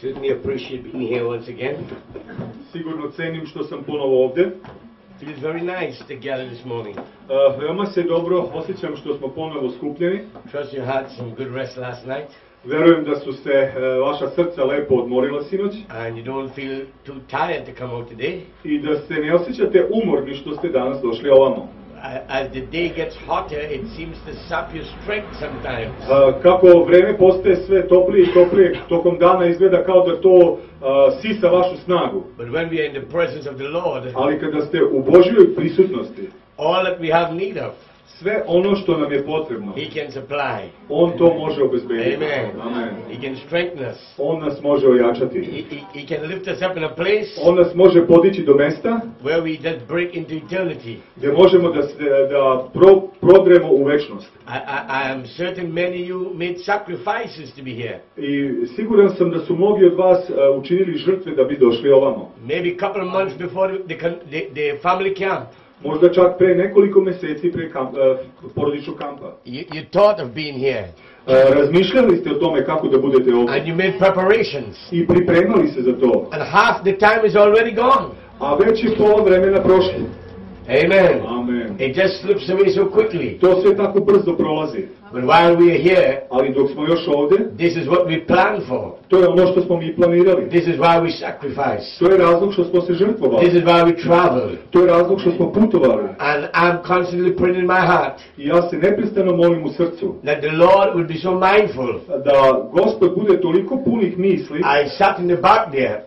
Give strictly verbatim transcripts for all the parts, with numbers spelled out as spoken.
certainly appreciate being here once again. Sigurno cenim što sam ponovo ovdje. Feels very nice to gather this morning. Uh, veoma se dobro osjećam što smo ponovo skupljeni. Trust you had some good rest last night. Verujem da su se uh, vaša srca lepo odmorila sinoć. And you don't feel too tired to come out today. I da se ne osjećate umorni što ste danas došli ovamo. As the day gets hotter, it seems to sap your strength sometimes. Uh, kako vreme postaje sve toplije i toplije, tokom dana izgleda kao da to uh, sisa vašu snagu. But when we are in the presence of the Lord, ali kada ste u Božjoj prisutnosti, all that we have need of, sve ono što nam je potrebno, He can supply. On to može obezbediti. Amen. Amen. He can strengthen us. On nas može ojačati. He, he, he can lift us up in a place On nas može podići do mesta where we just break into eternity. gdje možemo da, da pro, prodremo u večnost. I, I, I am certain many of you made sacrifices to be here. I siguran sam da su mnogi od vas uh, učinili žrtve da bi došli ovamo. Maybe a couple of months before the, the, the family camp. Možda čak pre nekoliko mjeseci pre kamp, uh, porodičnog kampa. You, you thought of being here. Uh, razmišljali ste o tome kako da budete ovdje. And you made preparations. I pripremali se za to. And half the time is already gone. A već je pola vremena prošlo. Amen. Amen. It just slips away so quickly. To sve tako brzo prolazi. But while we are here, ali dok smo još ovdje, this is what we plan for. To je ono što smo mi planirali. This is why we sacrifice. To je razlog što smo se žrtvovali. This is why we travel. To je razlog što smo putovali. And I'm constantly praying in my heart. I ja se neprestano molim u srcu. That the Lord would be so mindful. Da Gospod bude toliko punih misli. I sat in the back there.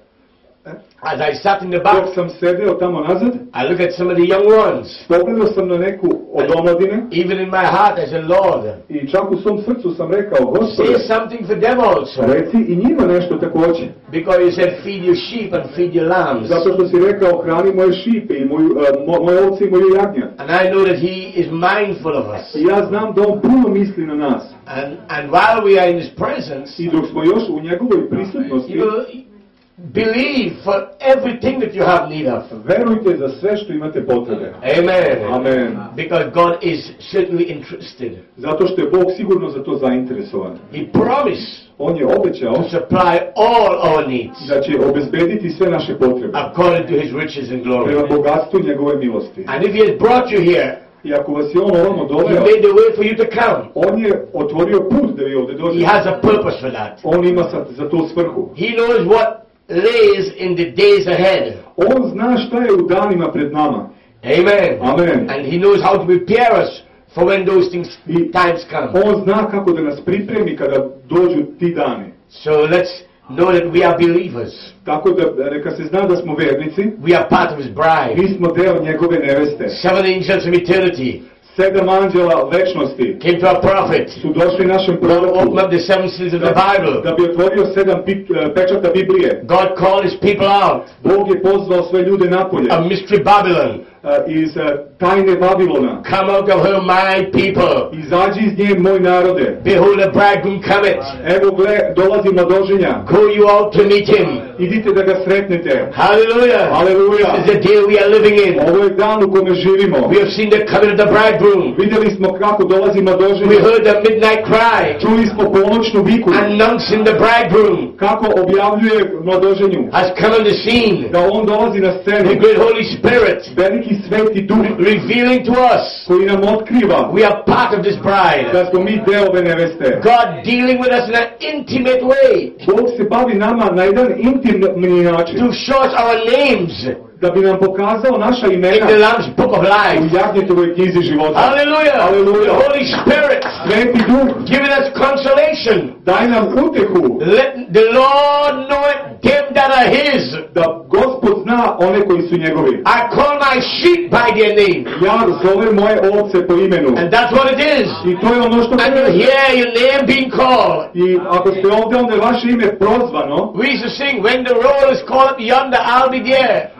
As I sat in the back, dok sam sedeo tamo nazad, I look at some of the young ones. Pogledao sam na neku od omladine. Even in my heart, I said, Lord, I čak u svom srcu sam rekao, Gospode, say something for them also. Reci i njima nešto također. Because you said, feed your sheep and feed your lambs. Zato što si rekao, hrani moje šipe i moju, uh, moje ovce i moje jagnje. And I know that He is mindful of us. I ja znam da on puno misli na nas. And and while we are in His presence, i dok smo još u njegovoj prisutnosti, you will believe for everything that you have need of. Verujte za sve što imate potrebe. Amen. Amen. Because God is certainly interested. Zato što je Bog sigurno za to zainteresovan. He promised On je obećao to supply all our needs. Da će obezbediti sve naše potrebe. According to His riches and glory. Prema bogatstvu njegove milosti. And if He has brought you here, I ako vas je on ovamo doveo, He made the way for you to come. On je otvorio put da vi ovdje dođete. He has a purpose for that. On ima za to svrhu. He knows what lays in the days ahead. On zna šta je u danima pred nama. Amen. Amen. And He knows how to prepare us for when those things I times come. On zna kako da nas pripremi kada dođu ti dani. So let's know that we are believers. Tako da neka se zna da smo vernici. We are part of His bride. Mi smo deo njegove neveste. Seven angels of eternity. Sedam anđela večnosti came to a prophet. Su došli našem proroku. Open up the seven seals of the Bible. Da bi otvorio sedam pečata Biblije. God called His people out. Bog je pozvao sve ljude napolje. A mystery Babylon. Uh, iz uh, tajne Babilona. Come out of her, my people. Izađi iz nje, moj narode. Behold, the bridegroom cometh. Evo gle, dolazi mladoženja. Go you out to meet him. Idite da ga sretnete. Hallelujah. Hallelujah. This is the day we are living in. Ovo je dan u kome živimo. We have seen the coming of the bridegroom. Vidjeli smo kako dolazi mladoženja. We heard the midnight cry. Čuli smo ponoćnu viku. Announcing the bridegroom. Kako objavljuje mladoženju. Has come on the scene. Da on dolazi na scenu. The great Holy Spirit. Veliki sveti duh. Revealing to us. Koji nam otkriva. We are part of this bride. Da smo mi deo ove neveste. God dealing with us in an intimate way. Bog se bavi nama na jedan intimni način. To show us our names. Da bi nam pokazao naša imena. In the Lamb's Book of Life. U Jagnjetovoj knjizi života. Hallelujah. Hallelujah. The Holy Spirit. Sveti duh. Giving us consolation. Daj nam utehu. Let the Lord know it, them that are His. Da Gospod zna one koji su njegovi. I call my sheep by their name. Ja zovem moje ovce po imenu. And that's what it is. I to je ono što and you hear your name being called. I ako ste ovdje, onda je vaše ime prozvano. We used to sing, when the roll is called up yonder, I'll be there.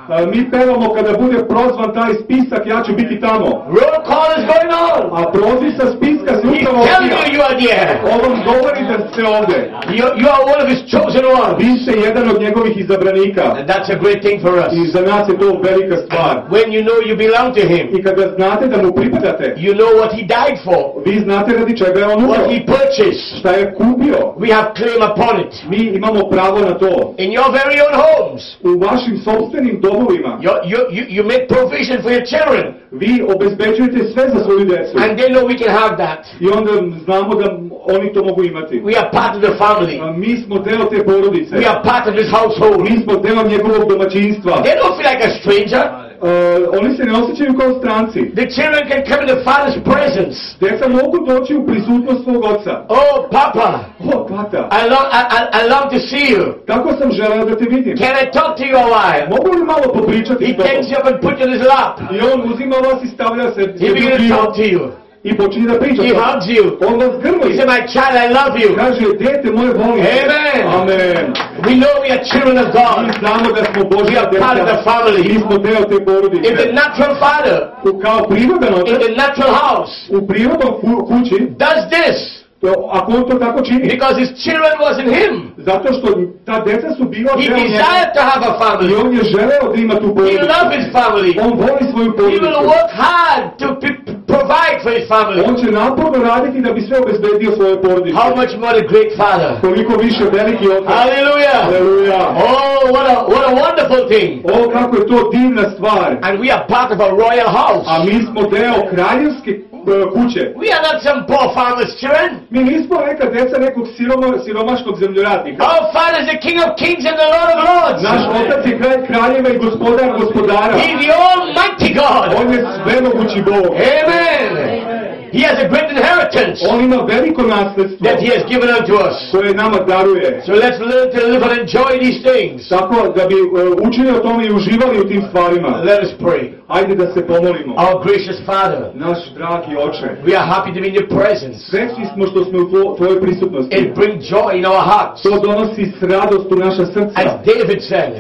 A, mi pevamo kada bude prozvan taj spisak, ja ću biti tamo. Roll call is going on. A proziv sa spiska se He's upravo telling odvija. you you are there. On vam govori da ste ovdje. You, you are one of his chosen ones. Vi ste jedan od njegovih izabranika. And that's a great thing for us. I za nas je to velika stvar. When you know you belong to him, I kada znate da mu pripadate, you know what he died for, vi znate radi čega je on what umro. he purchased. Šta je kupio. We have claim upon it. Mi imamo pravo na to. In your very own homes, U vašim sopstvenim domovima. you, you, you, you make provision for your children. Vi obezbeđujete sve za svoju djecu. And they know we can have that. I onda znamo da oni to mogu imati. We are part of the family. A mi smo deo te porodice. We are part of his household. Mi smo deo njegovog domaćinstva. They don't feel like a stranger. Uh, oni se ne osjećaju kao stranci. The children can come in the Father's presence. Djeca mogu doći u prisutnost svog oca. Oh, Papa, O, tata, I long, I, I, I long to see you. tako sam želeo da te vidim. Can I talk to you a while? Mogu li malo popričati He s tobom? takes you up and puts you in his lap. I on uzima vas i stavlja se He begins to talk to you. i počinje da priča. He hugs you. On vas He grli. said, my child, I love you. Kaže, dete moje volim. Amen. Amen. We know we are children of Mi God. znamo da smo We Božja are part of the djeca. family. Mi smo deo te porodice. In the natural father, U kao prirodan in otac, the natural house, u prirodnom ku- kući, does this to- ako on to tako čini, because his children was in him. zato što ta deca su bila He deo njega. desired to have a I family. on je želeo da ima tu He porodicu. loved his family. On voli svoju He porodicu. will work hard to p- provide for his family. On će naporno raditi da bi sve obezbedio svoje porodice. How much more a great father. Koliko više veliki otac. Hallelujah. Aleluja. Oh, what a, what a wonderful thing. O, kako je to divna stvar. And we are part of a royal house. A mi smo deo kraljevske e, kuće. We are not some poor farmer's children. Mi nismo neka deca nekog siroma, siromašnog zemljoradnika. Our Father is the King of kings and the Lord of lords. Naš otac je kralj kraljeva i gospodar gospodara. He is the Almighty God. On je svemogući Bog. Amen. He has a great inheritance On ima veliko nasljedstvo that He has given unto us. koje nama daruje. So let's learn to live and enjoy these things. Tako da bi e, učili o tome i uživali u tim stvarima. Let us pray. Ajde da se pomolimo. Our gracious Father, Naš dragi oče, we are happy to be in your presence. srećni smo što smo u tvo- tvojoj prisutnosti. It brings joy in our hearts. To donosi s radost u naša srca. As David said,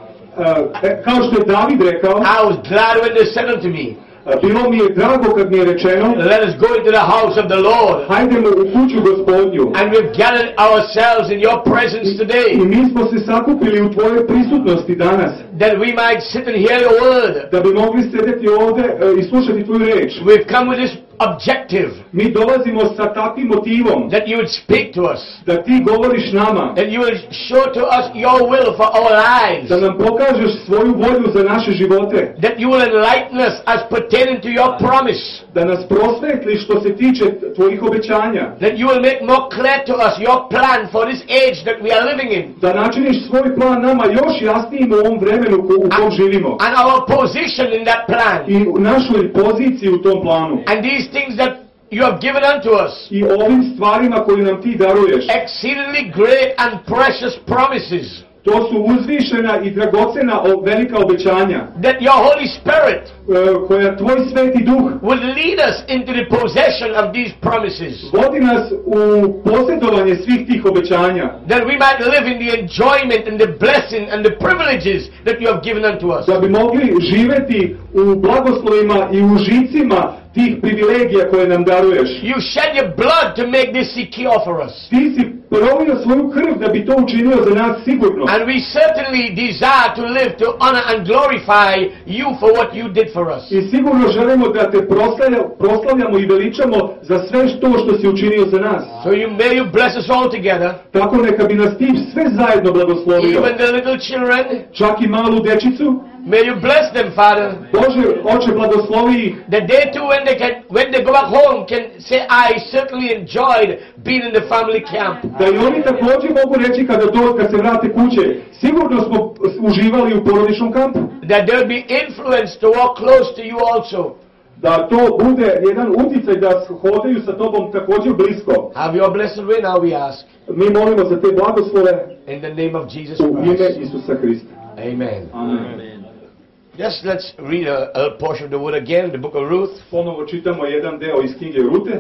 E, e, kao što je David rekao, I was glad when they said unto me, e, bilo mi je drago kad mi je rečeno, let us go into the house of the Lord. hajdemo u kuću gospodnju. And we've gathered ourselves in your presence I today, mi smo se sakupili u tvojoj prisutnosti danas, that we might sit and hear your word. da bi mogli sedeti ovdje e, i slušati tvoju reč. We've come with this objective, Mi dolazimo sa takvim motivom, that you would speak to us, da ti govoriš nama, that you would show to us your will for our lives, da nam pokažeš svoju volju za naše živote, that you will enlighten us as pertaining to your promise, da nas prosvetli što se tiče tvojih obećanja, that you will make more clear to us your plan for this age that we are living in, da načiniš svoj plan nama još jasnijim u ovom vremenu ko- u kom živimo and our position in that plan, i u našoj poziciji u tom planu and these things that you have given unto us, i ovim stvarima koje nam ti daruješ. exceedingly great and precious promises, To su uzvišena i dragocena o- velika obećanja that your Holy Spirit e, koja tvoj sveti duh would lead us into the possession of these promises, vodi nas u posjedovanje svih tih obećanja, that we might live in the enjoyment and the blessing and the privileges that you have given unto us. da bi mogli živeti u blagoslovima i užicima tih privilegija koje nam daruješ. You shed your blood to make this secure for us. Ti si prolio svoju krv da bi to učinio za nas sigurno. And we certainly desire to live to honor and glorify you for what you did for us. I sigurno želimo da te proslavlja- proslavljamo i veličamo za sve to što si učinio za nas. So you may you bless us all together, Tako neka bi nas ti sve zajedno blagoslovio. even the little children. Čak i malu dečicu. May you bless them, Father, Bože, oče, blagoslovi ih. that they too, when they can, when they go back home, can say, I certainly enjoyed being in the family camp. Da i oni također mogu reći kada to, kad se vrate kuće, sigurno smo uživali u porodičnom kampu. That there will be influence to walk close to you also. Da to bude jedan utjecaj da hodaju sa tobom također blisko. Have your blessed way now, we ask. Mi molimo za te blagoslove In the name of Jesus u ime Christ. Isusa Hrista. Amen. Amen. Just let's read a, a portion of the word again, the book of Ruth. Ponovo čitamo jedan deo iz knjige Rute.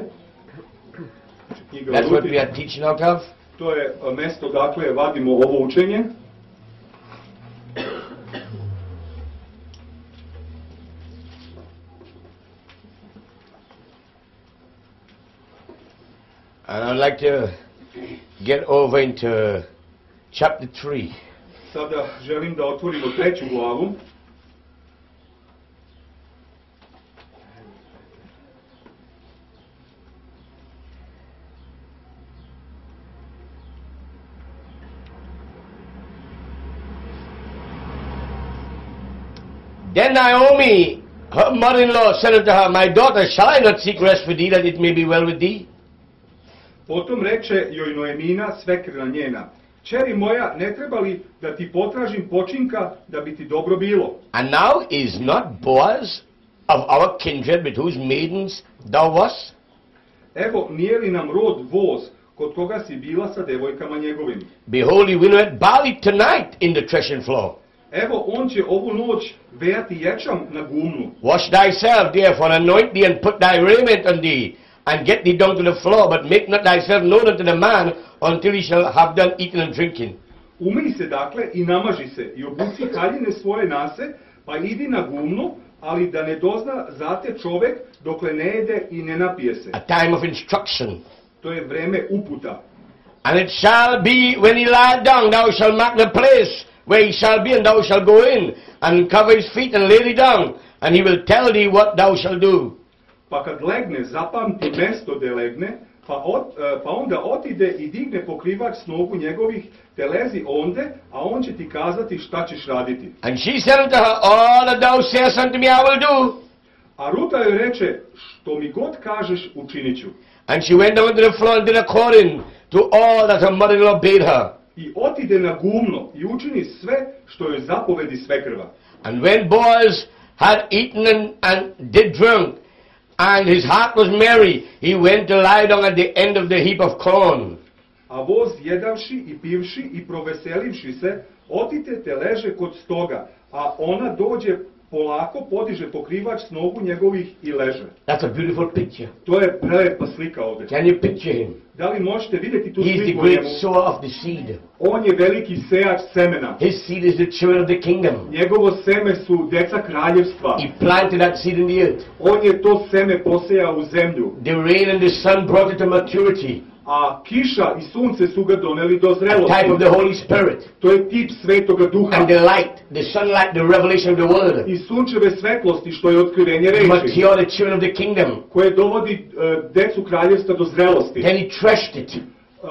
Knjiga That's o what Ruti. we are teaching out of. To je e, mesto dakle vadimo ovo učenje. And I'd like to get over into chapter three. Sada želim da otvorimo treću glavu. Then Naomi, her mother-in-law, said unto her, My daughter, shall I not seek rest for thee, that it may be well with thee? Potom reče joj Noemina, svekrva njena, Čeri moja, ne treba li da ti potražim počinka da bi ti dobro bilo? And now is not Boaz of our kindred with whose maidens thou wast? Evo, nije li nam rod voz, kod koga si bila sa devojkama njegovim? Behold, he winnoweth barley tonight in the threshing floor. Evo, on će ovu noć vejati ječam na gumnu. Wash thyself therefore, anoint thee, and put thy raiment on thee, and get thee down to the floor, but make not thyself known unto the man, until he shall have done eating and drinking. Umij se dakle i namaži se i obuci haljine svoje nase, pa idi na gumnu, ali da ne dozna zate čovek dokle ne jede i ne napije se. A time of instruction. To je vreme uputa. And it shall be, when he lie down, thou shalt mark the place where he shall be, and thou shalt go in, and cover his feet, and lay thee down, and he will tell thee what thou shalt do. Pa kad legne, zapamti mesto gde legne, pa, od, pa onda otide i digne pokrivač s nogu njegovih, te lezi onde, a on će ti kazati šta ćeš raditi. And she said unto her, All that thou sayest unto me I will do. A Ruta joj reče, što mi god kažeš, učinit ću. And she went down to the floor and did according to all that her mother-in-law bade her. I otide na gumno i učini sve što joj zapovedi svekrva. And when Boaz had eaten and, and did drink, and his heart was merry, he went to lie down at the end of the heap of corn. A voz jedavši i pivši i proveselivši se, otite te leže kod stoga, a ona dođe polako, podiže pokrivač s nogu njegovih i leže. That's a beautiful picture. To je prelepa slika ovde. Can you picture him? Da li možete vidjeti tu He's the sliku great njemu? sower of the seed. On je veliki sejač semena. His seed is the children of the kingdom. Njegovo seme su deca kraljevstva. He planted that seed in the earth. On je to seme posejao u zemlju. The rain and the sun brought it to maturity. A kiša i sunce su ga doneli do A zrelosti. type of the Holy Spirit. To je tip Svetoga Duha. And the light, the sunlight, the revelation of the word. I sunčeve svetlosti, što je otkrivenje reči, Mature the children of the kingdom. koje dovodi uh, decu kraljevstva do zrelosti. Then he threshed it. Uh,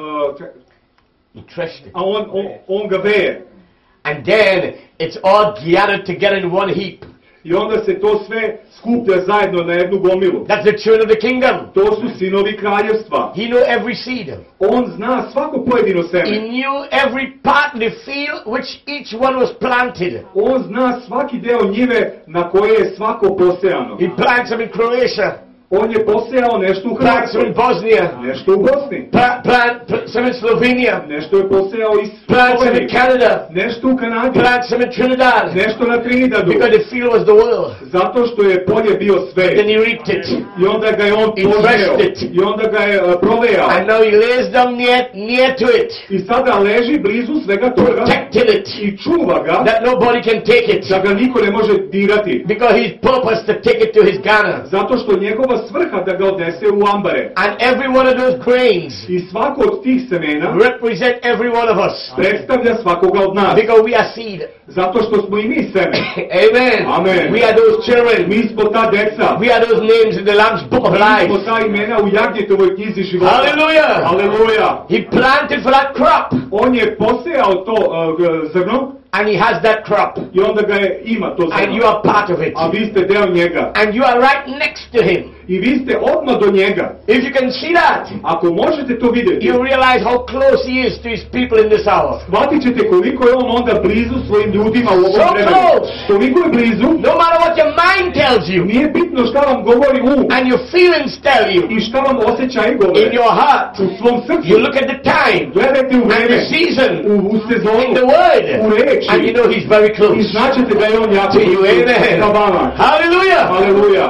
He threshed it. a on, on, on ga veje. And then it's all gathered together in one heap. I onda se to sve skuplja zajedno na jednu gomilu. That's the children of the kingdom. To su sinovi kraljevstva. He knew every seed. On zna svako pojedino He seme. knew every part of the field which each one was planted. On zna svaki deo njive na koje je svako posejano. He planted some in Croatia, On je posejao nešto u planted some in Hrvatskoj, Bosnia, nešto u Bosni, pla- plant pl- some in Slovenia, nešto je posejao iz planted some in Slovenije, Canada, nešto u Kanadi, planted some in Trinidad, nešto na Trinidadu, because the field was the world. zato što je polje bio Then svet. he reaped it. I onda ga je on He požeo. threshed it. I onda ga je uh, provejao. And now he lays down near, near to it, I sada leži blizu svega toga protected it, i čuva ga, that nobody can take it, da ga niko ne može dirati. because he's purposed to take it to his Ghana. Zato što njegova svrha da ga odnese u ambare. And every one of those grains I svako od tih semena represent every one of us, predstavlja svakoga od nas. because we are seed. Zato što smo i mi seme. Amen. Amen. We are those children. Mi smo ta deca. We are those names in the Lamb's Book of Mi smo Life. ta imena u Jagnjetovoj knjizi života. Hallelujah. Aleluja. He planted for that crop, On je posejao to uh, g- zrno and he has that crop, i onda ga je, ima to and you zrno. are part of it. A vi ste deo njega. And you are right next to him. I vi ste odmah do njega. If you can see that, Ako možete to vidjeti, you realize how close he is to his people in this hour. shvatit ćete koliko je on onda blizu svojim ljudima u So ovom vremenu. close. Toliko je blizu, No matter what your mind tells you, nije bitno šta vam govori um and your feelings tell you, i šta vam osjećaji in govore. your heart, U svom srcu you look at the time, gledajte u and the vreme, season, u, u sezonu, in the word, u reči and you know he's very i close značite da je on jako to you. blizu Amen. sa vama. Hallelujah. Aleluja.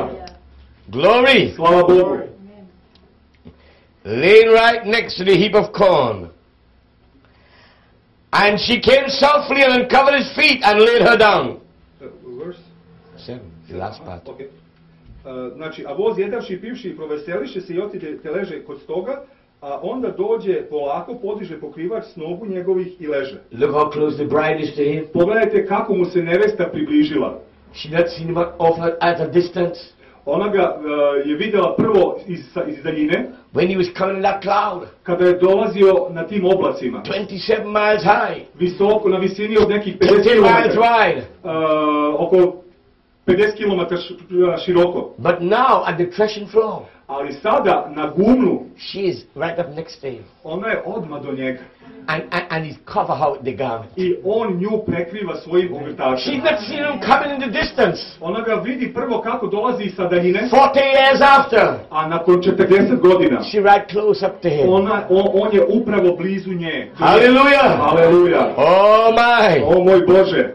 Glory. Slava Bogu. Laying right next to the heap of corn. And she came softly and uncovered his feet and laid her down. Seven, the last part. Okay. Uh, znači, a voz jedavši, pivši i proveseliše se i otide te leže kod stoga, a onda dođe polako, podiže pokrivač s nogu njegovih i leže. Look how close the bride is to him. Pogledajte kako mu se nevesta približila. She not seen him off at a distance. Ona ga uh, je vidjela prvo iz, iz daljine, when he was coming in that cloud, kada je dolazio na tim oblacima, twenty-seven miles high, visoko, na visini od nekih pedeset fifteen miles kilometara, wide, uh, oko pedeset kilometara široko. But now at the threshing floor, Ali sada na gumnu, she is right up next to him, ona je odmah do njega. and and, and he's cover her with the garment. I on nju prekriva svojim She's ogrtačem. not seen him coming in the distance. Ona ga vidi prvo kako dolazi sa daljine, Forty years after, a nakon četrdeset godina, she right close up to him. ona, on, on je upravo blizu nje. Hallelujah! Aleluja! Oh my! O moj Bože!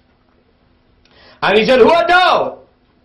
And he said, "Who art thou?"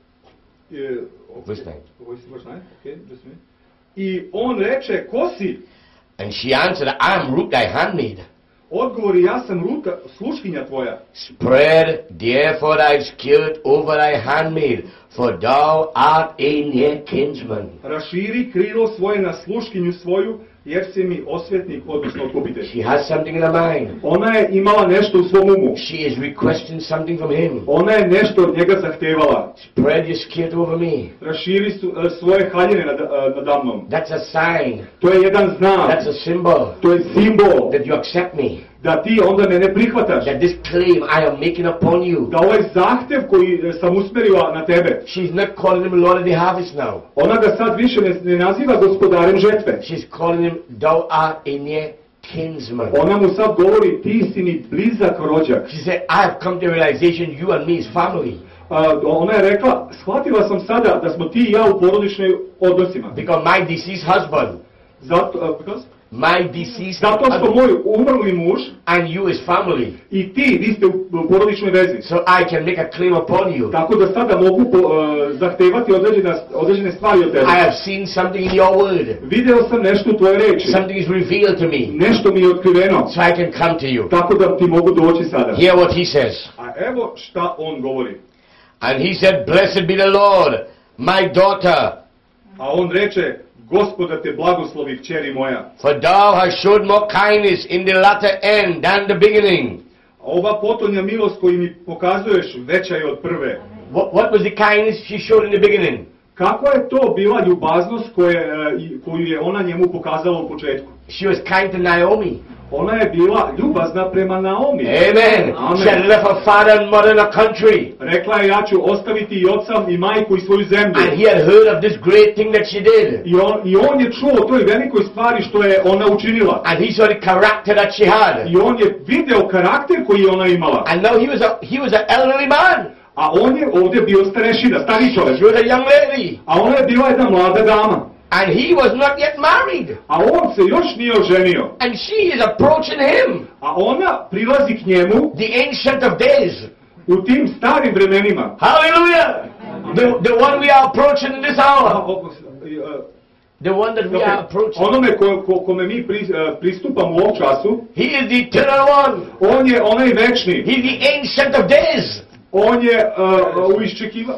E, Verse nine. Ovo je verse nine? Okay, just a minute. I on reče, ko si? And she answered, "I am Ruth, thy handmaid. Odgovori, ja sam Ruta, sluškinja tvoja. Spread therefore thy skirt over thy handmaid, for thou art a near kinsman." Raširi krilo svoje na sluškinju svoju, jer si mi osvetnik, odnosno otkupitelj. She has something in her mind. Ona je imala nešto u svom umu. She is requesting something from him. Ona je nešto od njega zahtevala. Spread your skirt over me. Raširi su, uh, svoje haljine nad, uh, nadamnom. That's a sign. To je jedan znak. That's a symbol To je simbol that you accept me. da ti onda mene prihvataš. That this claim I am making upon you. Da ovaj zahtev koji sam usmerila na tebe, She's not calling him Lord of the harvest now. ona ga sad više ne, ne naziva gospodarem žetve. She's calling him, thou art a near kinsman. Ona mu sad govori, ti si mi blizak rođak. She said, I have come to realization you and me is family. A, ona je rekla, shvatila sam sada da smo ti i ja u porodičnoj odnosima. Because my deceased husband, Zato, a, because? my deceased Zato što husband, moj umrli muž and you is family. i ti, vi ste u, u porodičnoj vezi. So I can make a claim upon you. Tako da sada mogu po, uh, zahtevati određene, određene stvari od tebe. I have seen something in your word. Video sam nešto u tvojoj reči. Something is revealed to me. Nešto mi je otkriveno. So I can come to you. Tako da ti mogu doći sada. Hear what he says. A evo šta on govori. And he said, blessed be the Lord, my daughter, A on reče, Gospoda te blagoslovi, kćeri moja. for thou hast showed more kindness in the latter end than the beginning. A ova potonja milost koju mi pokazuješ veća je od prve. What, what was the kindness she showed in the beginning? Kakva je to bila ljubaznost koje, e, i- koju je ona njemu pokazala u početku? She was kind to Naomi. Ona je bila ljubazna prema Naomi. Amen. Amen. She had left her father and mother in a country. Rekla je, ja ću ostaviti i oca i majku i svoju zemlju. And he had heard of this great thing that she did. I on, I on je čuo o toj velikoj stvari što je ona učinila. And he saw the character that she had. I on je video karakter koji je ona imala. And now he was a he was an elderly man. A on je ovdje bio starešina, stari čovjek. She was a young lady. A ona je bila jedna mlada dama. And he was not yet married. A on se još nije oženio. And she is approaching him. A ona prilazi k njemu The ancient of days. u tim starim vremenima. Hallelujah. The, the one we are approaching in this A, hour. o, e, The one that we are approaching. Onome ko, ko, kome mi pri, e, pristupamo u ovom času, He is the eternal one. on je onaj večni. He is the ancient of days. On je uh, u iščekiva...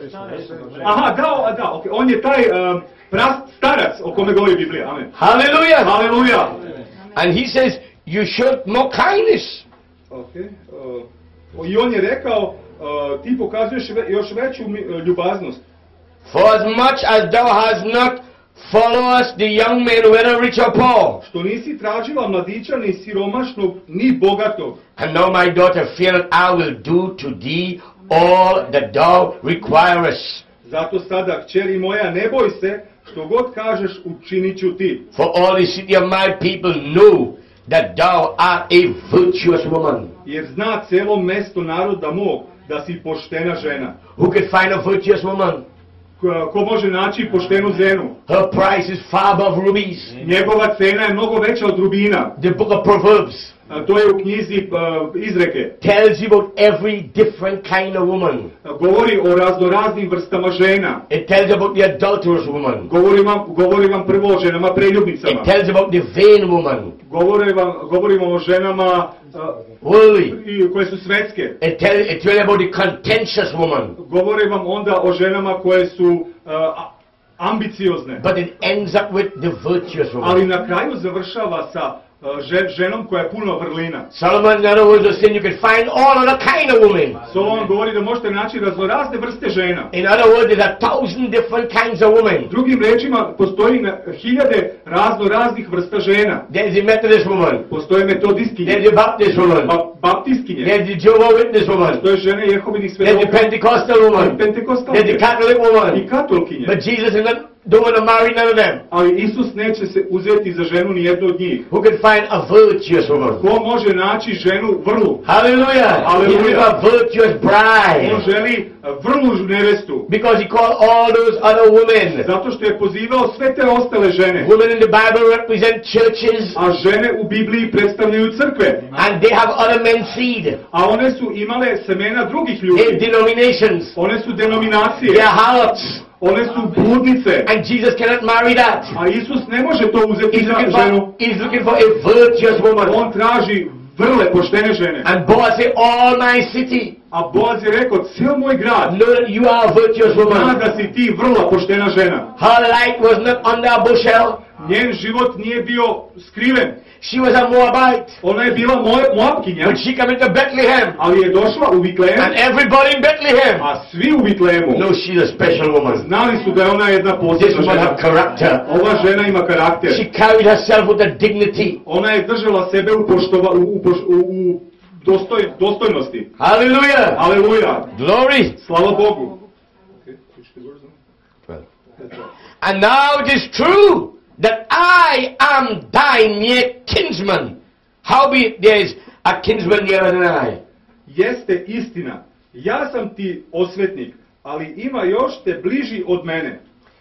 Aha, da, da, okay. On je taj uh, prast, starac o kome govori Biblija. Amen. Hallelujah. Haleluja. And he says, you showed more kindness. Okay. Uh, I on je rekao, uh, ti pokazuješ ve, još veću mi, uh, ljubaznost. For as much as thou hast not followed us, the young men, whether rich or poor. Što nisi tražila mladića ni siromašnog, ni bogatog. And now my daughter, fear that I will do to thee all that thou requirest. Zato sada, kćeri moja, ne boj se, što god kažeš, učinit ću ti. For all the city of my people know that thou art a virtuous woman. Jer zna celo mesto naroda mog da si poštena žena. Who could find a virtuous woman? Ko, ko može naći poštenu ženu? Her price is far above rubies. Njegova cena je mnogo veća od rubina. The book of Proverbs A to je u knjizi uh, izreke. tells you about every different kind of woman. A govori o raznoraznim vrstama žena. It tells about the adulterous woman. Govori vam, govori vam prvo o ženama preljubnicama. It tells about the vain woman. Govori vam, govorimo o ženama uh, Worldly. i, koje su svetske. It tells it tells about the contentious woman. Govori vam onda o ženama koje su uh, a- ambiciozne. But it ends up with the virtuous woman. Ali na kraju završava sa uh, žen, ženom koja je puno vrlina. Solomon, in other words, was saying you can find all other kind of women. Solomon govori da možete naći raznorazne vrste žena. In other words, there's a thousand different kinds of women. Drugim rečima, postoji na hiljade razno raznih vrsta žena. There's the Methodist woman. Postoje metodistkinje, There's the Baptist woman. ba baptistkinje, There's the Jehovah's Witness woman. postoje žene Jehovinih There's the svedoka, Pentecostal woman. There's the pentekostalke Catholic i woman. katolkinje. But Jesus is not don't want to marry none of them. Ali Isus neće se uzeti za ženu ni jednu od njih. Who can find a virtuous woman? Ko može naći ženu vrlu? Hallelujah. Hallelujah. He wants a virtuous On bride. želi vrlu nevestu. Because he called all those other women. Zato što je pozivao sve te ostale žene. Women in the Bible represent churches. A žene u Bibliji predstavljaju crkve. And they have other men's seed. A one su imale semena drugih They're ljudi. denominations. One su denominacije. They're harlots. One su bludnice. And Jesus cannot marry that. A Isus ne može to uzeti He's za looking ženu. for, he's looking for a virtuous woman. On traži vrle, poštene žene. And Boaz said, all my city, A Boaz je rekao, cijel moj grad know that you are a virtuous zna woman. da si ti vrla, poštena žena. Her light was not under a bushel. Njen život nije bio skriven. She was a Moabite. Ona je bila Mo- Moabkinja, But she came into Bethlehem. ali je došla u Vitlejem, And everybody in Bethlehem a svi u Vitlejemu knows she's a special woman. znali su da je ona jedna This posebna woman žena. have character. Ova žena ima karakter. She carried herself with a dignity. Ona je držala sebe u, poštova, u, u, poš- u, u dostoj, dostojnosti. Hallelujah. Aleluja. Glory. Slava Bogu. And now it is true that I am thy near kinsman. Howbeit there is a kinsman nearer than I. Jeste istina. Ja sam ti osvetnik, ali ima još te bliži od mene.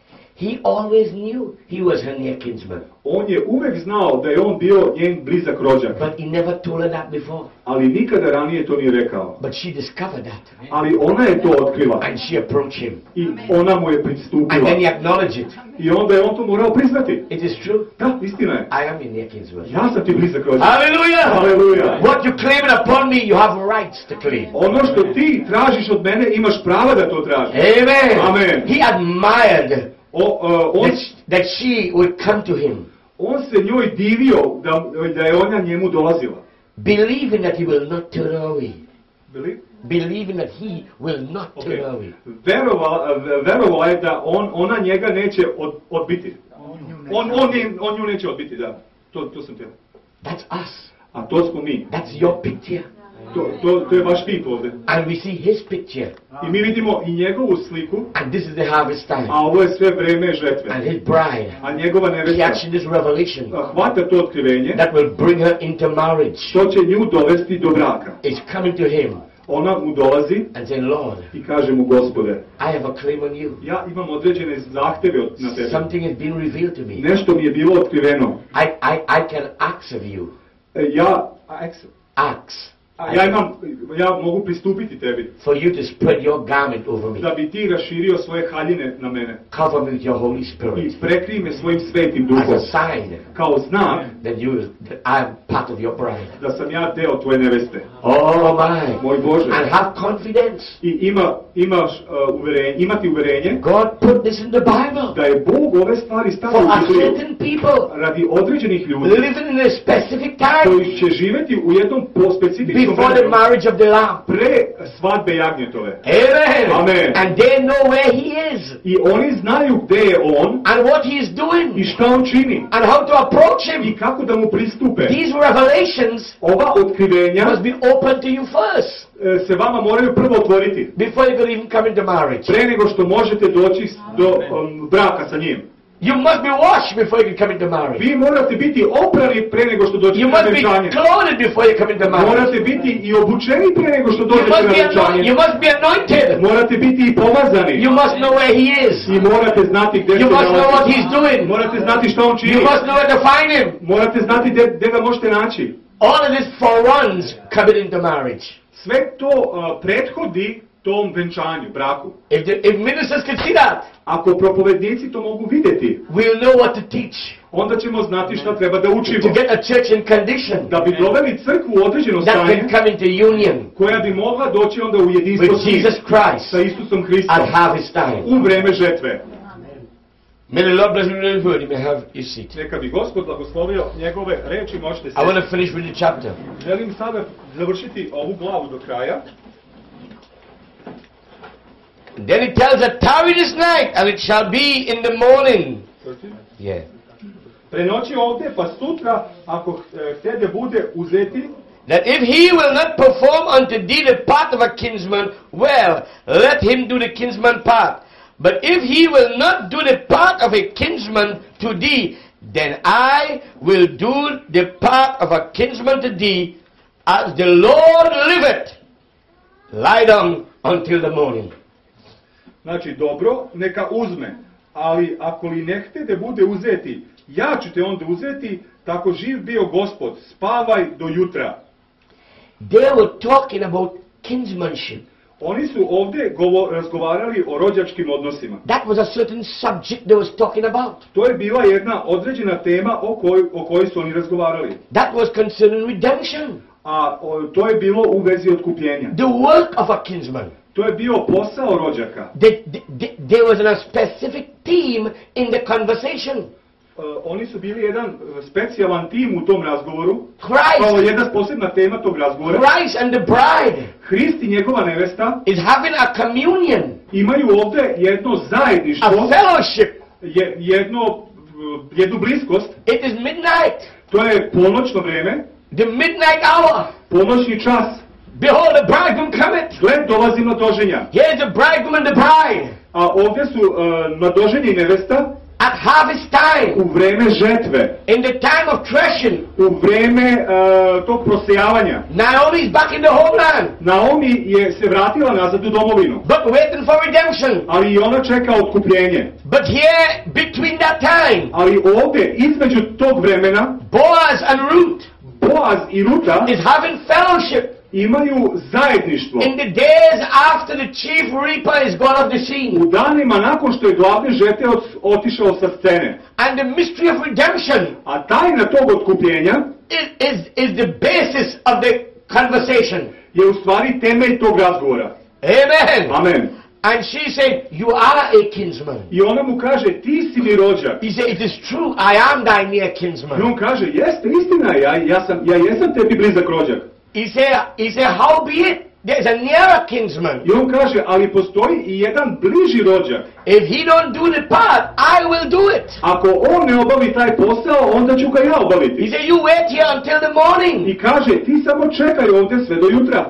He always knew he was her near kinsman. On je uvek znao da je on bio njen blizak rođak, But he never told her that before. ali nikada ranije to nije rekao. But she discovered that. Ali ona je to otkrila And she approached him. i ona mu je And pristupila. then he acknowledged it. I onda je on to morao priznati. It is true. Da, istina je. I am your near kinsman. Ja sam ti blizak rođak. Hallelujah. Hallelujah. What you claim upon me, you have rights to claim. Ono što ti tražiš od mene, imaš prava da to tražiš. Amen. Amen. He admired O, uh, on, that, that she would come to him, on se njoj divio da, da je ona njemu dolazila. believing that he will not turn her away. Bili? Believing that he will not turn Okay. her away. Verovala, verovala je da on, ona njega neće od, odbiti. On, on, nje- on nju neće odbiti, da. To, to sam teo. That's us. A to smo mi. That's your picture. To, to, to je vaš tip ovde. And we see his picture. I mi vidimo i njegovu sliku, And this is the harvest time. a ovo je sve vreme žetve. And his bride. A njegova He nevesta actually this revelation hvata to otkrivenje, that will bring her into marriage. što će nju dovesti do braka. Is coming to him Ona mu dolazi and saying, Lord, i kaže mu, Gospode, I have a claim on you. ja imam određene zahteve od- na tebe. Something has been revealed to me. Nešto mi je bilo otkriveno. I, I, I can ask of you. E, Ja, a, eks- Ask. a ja imam, ja mogu pristupiti tebi. For you to spread your garment over me. Da bi ti raširio svoje haljine na mene. Cover me with your Holy I Spirit. prekrij me svojim svetim As duhom. a sign Kao znak that you that I am part of your bride. da sam ja deo tvoje neveste. Oh my. Moj Bože. And have confidence. I ima, imaš uh, uverenje, imati uverenje God put this in the Bible. da je Bog ove stvari For stavio a u Bibliju certain people radi određenih ljudi living in a specific time koji će živjeti u jednom po specifičnom before the vremenu marriage of the Lamb. pre svadbe jagnjetove. Amen. Amen. And they know where he is I oni znaju gde je on and what he is i doing šta on čini and how to approach i him. kako da mu pristupe. These revelations Ova otkrivenja must be open to you first e, se vama moraju prvo otvoriti before you can even come into marriage. pre nego što možete doći s- do um, braka sa njim. You must be washed before you can come into marriage. Vi morate biti oprani pre nego što dođete You na must be venčanje. clothed before you come into marriage. Morate biti i obučeni pre nego što You dođete must na be anointed. venčanje. You must be anointed. Morate biti i pomazani. You must know where he is. I morate znati gde You se must know what nalazi. he's doing. Morate znati šta on čini. You must know where to find him. Morate znati gde, gde ga možete naći. All of this foreruns coming into marriage. Sve to uh, prethodi tom venčanju, braku. If, the, if ministers can see that, Ako propovednici to mogu videti, we'll know what to teach. onda ćemo znati šta treba da učimo. To get a church in condition Da bi doveli crkvu u određeno that stanje, can come into union koja bi mogla doći onda u jedinstvo with svih Jesus Christ sa Isusom Hristom at harvest time. u vreme žetve. May the Lord bless you with His word. You may have your seat. Neka bi Gospod blagoslovio njegove reči, možete I want se. to finish with the chapter. Želim sada završiti ovu glavu do kraja. Then it tells her, tarry this night, and it shall be in the morning. Yeah. Prenoći ovdje, pa sutra, ako e, htede bude uzeti, That if he will not perform unto thee the part of a kinsman, well, let him do the kinsman part. But if he will not do the part of a kinsman to thee, then I will do the part of a kinsman to thee, as the Lord liveth. Lie down until the morning. znači dobro, neka uzme, ali ako li ne htede bude uzeti, ja ću te onda uzeti, tako živ bio Gospod, spavaj do jutra. They were talking about kinsmanship. Oni su ovdje govo, razgovarali o rođačkim odnosima. That was a certain subject they was talking about. To je bila jedna određena tema o kojoj, o kojoj su oni razgovarali. That was concerning redemption. A o, to je bilo u vezi otkupljenja. The work of a kinsman. To je bio posao rođaka. They, they, there was a specific theme in the conversation. Uh, oni su bili jedan specijalan tim u tom razgovoru. Christ. Kao jedna posebna tema tog razgovora. Christ and the bride Hrist i njegova nevesta is having a communion, imaju ovdje jedno zajedništvo, a fellowship. je, jedno, uh, jednu bliskost. It is midnight, To je ponoćno vreme, the midnight hour. ponoćni čas. Behold, the bridegroom cometh. Gled, dolazi mladoženja. Here is the bridegroom and the bride A ovdje su uh, mladoženje i nevesta at harvest time, u vreme žetve, in the time of threshing. u vreme uh, tog prosejavanja. Naomi is back in the homeland, Naomi je se vratila nazad u domovinu, but waiting for redemption. ali i ona čeka otkupljenje. But here, between that time, Ali ovdje, između tog vremena, Boaz and Ruth Boaz i Ruta is having fellowship imaju zajedništvo. in the days after the chief reaper is gone off the scene. U danima nakon što je glavni žeteoc otišao sa scene. And the mystery of redemption A tajna tog otkupljenja is, is, is the basis of the conversation. je u stvari temelj tog razgovora. Amen. Amen. And she said, you are a kinsman. I ona mu kaže, ti si mi rođak. He said, it is true, I am thy near I kinsman. on kaže, jeste, istina je, ja, ja, sam, ja jesam tebi blizak rođak. He said, he said, how be it? There's a nearer kinsman. I on kaže, ali postoji i jedan bliži rođak. If he don't do the part, I will do it. Ako on ne obavi taj posao, onda ću ga ja He obaviti. said, you wait here until the morning. I kaže, ti samo čekaj ovdje sve do jutra.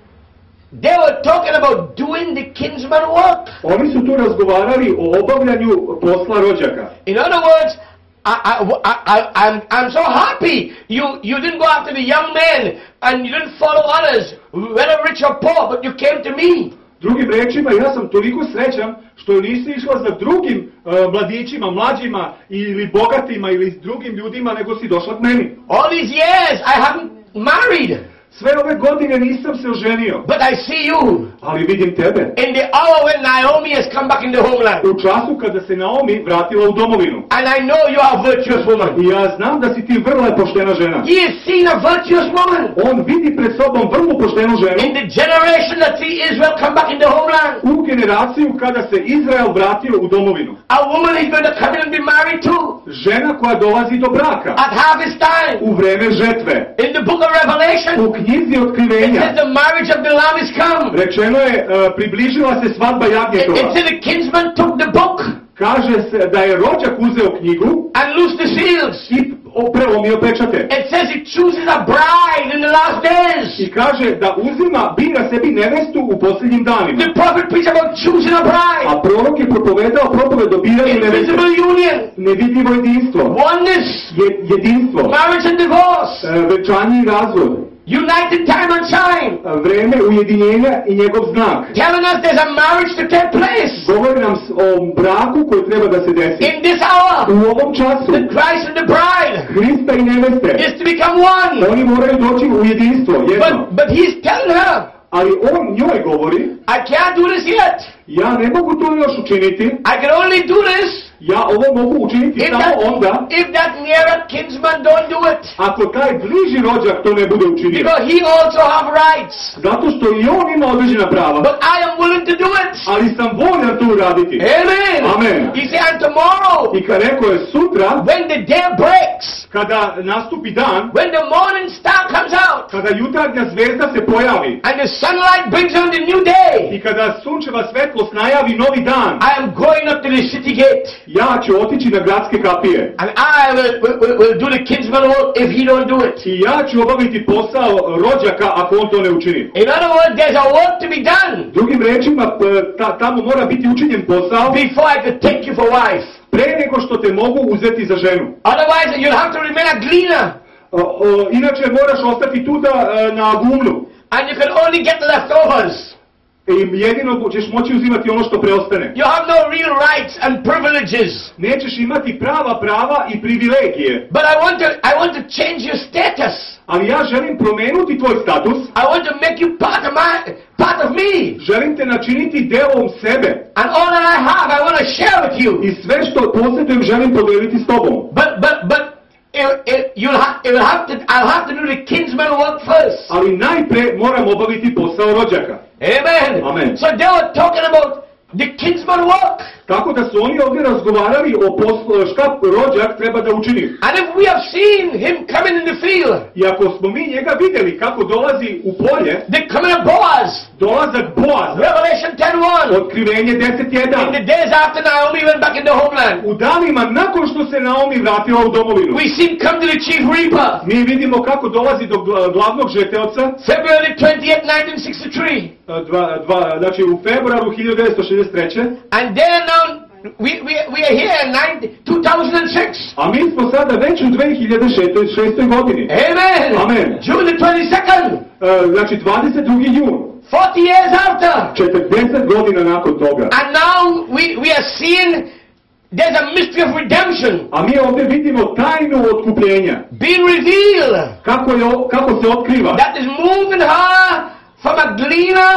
They were talking about doing the kinsman work. Oni su tu razgovarali o obavljanju posla rođaka. In other words, I, I, I, I, I'm, I'm so happy you, you didn't go after the young men and you didn't follow others, whether rich or poor, but you came to me. Drugim rečima, ja sam toliko srećan što nisi išla za drugim uh, mladićima, mlađima ili bogatima ili drugim ljudima, nego si došla k meni. All these years I haven't married, Sve ove godine nisam se oženio, but I see you ali vidim tebe. in the hour when Naomi has come back in the homeland. U času kada se Naomi vratila u domovinu. And I know you are a virtuous woman. I ja znam da si ti vrlo poštena žena. He has seen a virtuous woman On vidi pred sobom vrlo poštenu ženu in the generation that see Israel come back in the homeland. u generaciju kada se Izrael vratio u domovinu. A woman is going to come in and be married to Žena koja dolazi do braka at harvest time. u vreme žetve. In the book of Revelation, U knjizi it otkrivenja says the marriage of the Lamb is come. rečeno je uh, približila se svadba It, it jagnjetova. said the kinsman took the book Kaže se da je rođak uzeo knjigu and loosed the seals. i prelomio pečate. It says he chooses a bride in the last days. I kaže da uzima, bira sebi nevestu u posljednjim danima. The prophet preached about choosing a bride. A prorok je propovedao propoved o biranju neveste. Invisible union, Nevidljivo jedinstvo, oneness, je, jedinstvo, marriage and divorce, e, venčanje i razvod, united time and time. e, vreme ujedinjenja i njegov znak. Telling us there's a marriage to take place. Govori nam s- o braku koji treba da se desi. In this hour, U ovom času the Christ and the bride Hrista i neveste, is to become one. oni moraju doći u jedinstvo, jedno. But, but he's telling her, Ali on njoj govori, I can't do this yet. Ja ne mogu to još učiniti. I can only do this Ja ovo mogu učiniti if samo that, onda if that nearer kinsman don't do it. ako taj bliži rođak to ne bude učinio. Because he also have rights. Zato što i on ima određena prava. But I am willing to do it. Ali sam voljan to uraditi. Amen. Amen. He said, and tomorrow, I kad rekao je sutra, when the day breaks, kada nastupi dan, when the morning star comes out, kada jutarnja zvezda se pojavi and the sunlight brings on the new day, i kada sunčeva svetlost najavi novi dan, I am going up to the city gate. ja ću otići na gradske kapije. And I will, will, will do the kinsman work if he don't do it. I ja ću obaviti posao rođaka ako on to ne učini. In other words, there's a work to be done Drugim rečima, p- ta, tamo mora biti učinjen posao before I could take you for wife. pre nego što te mogu uzeti za ženu. Otherwise, you'll have to remain a gleaner. O, o, inače moraš ostati tuda e, na gumnu. And you can only get leftovers. I jedino ćeš moći uzimati ono što preostane. You have no real rights and privileges. Nećeš imati prava prava i privilegije. But I want to, I want to change your status. Ali ja želim promenuti tvoj status. I want to make you part of my, part of me. Želim te načiniti delom sebe. And all that I have, I want to share with you. I sve što posjedujem želim podeliti s tobom. But, but, but, it, it, you'll have, it will have to, I'll have to do the kinsman work first. Ali najpre moram obaviti posao rođaka. Amen. Amen. So they were talking about the kinsman work. Tako da su oni ovdje razgovarali o poslu, šta rođak treba da učini. And if we have seen him coming in the field, I ako smo mi njega vidjeli kako dolazi u polje, the coming of Boaz, dolazak Boaza, Revelation ten one, otkrivenje deset in jedan. the days after Naomi went back in the homeland, U danima nakon što se Naomi vratila u domovinu, we see him come to the chief reaper, mi vidimo kako dolazi do gla- glavnog žeteoca, February twentieth, nineteen sixty-three. dva, dva, znači u februaru hiljadu devetsto šezdeset treće. And then now, we, we, we are here in nine, two thousand six. A mi smo sada već u dve hiljade šestoj godini. Amen. Amen. June the twenty-second, E, znači dvadeset drugi jun. forty years after. četrdeset godina nakon toga. And now we, we are seeing there's a mystery of redemption A mi ovdje vidimo tajnu otkupljenja. being revealed. Kako, je, o- kako se otkriva. That is moving her from a gleaner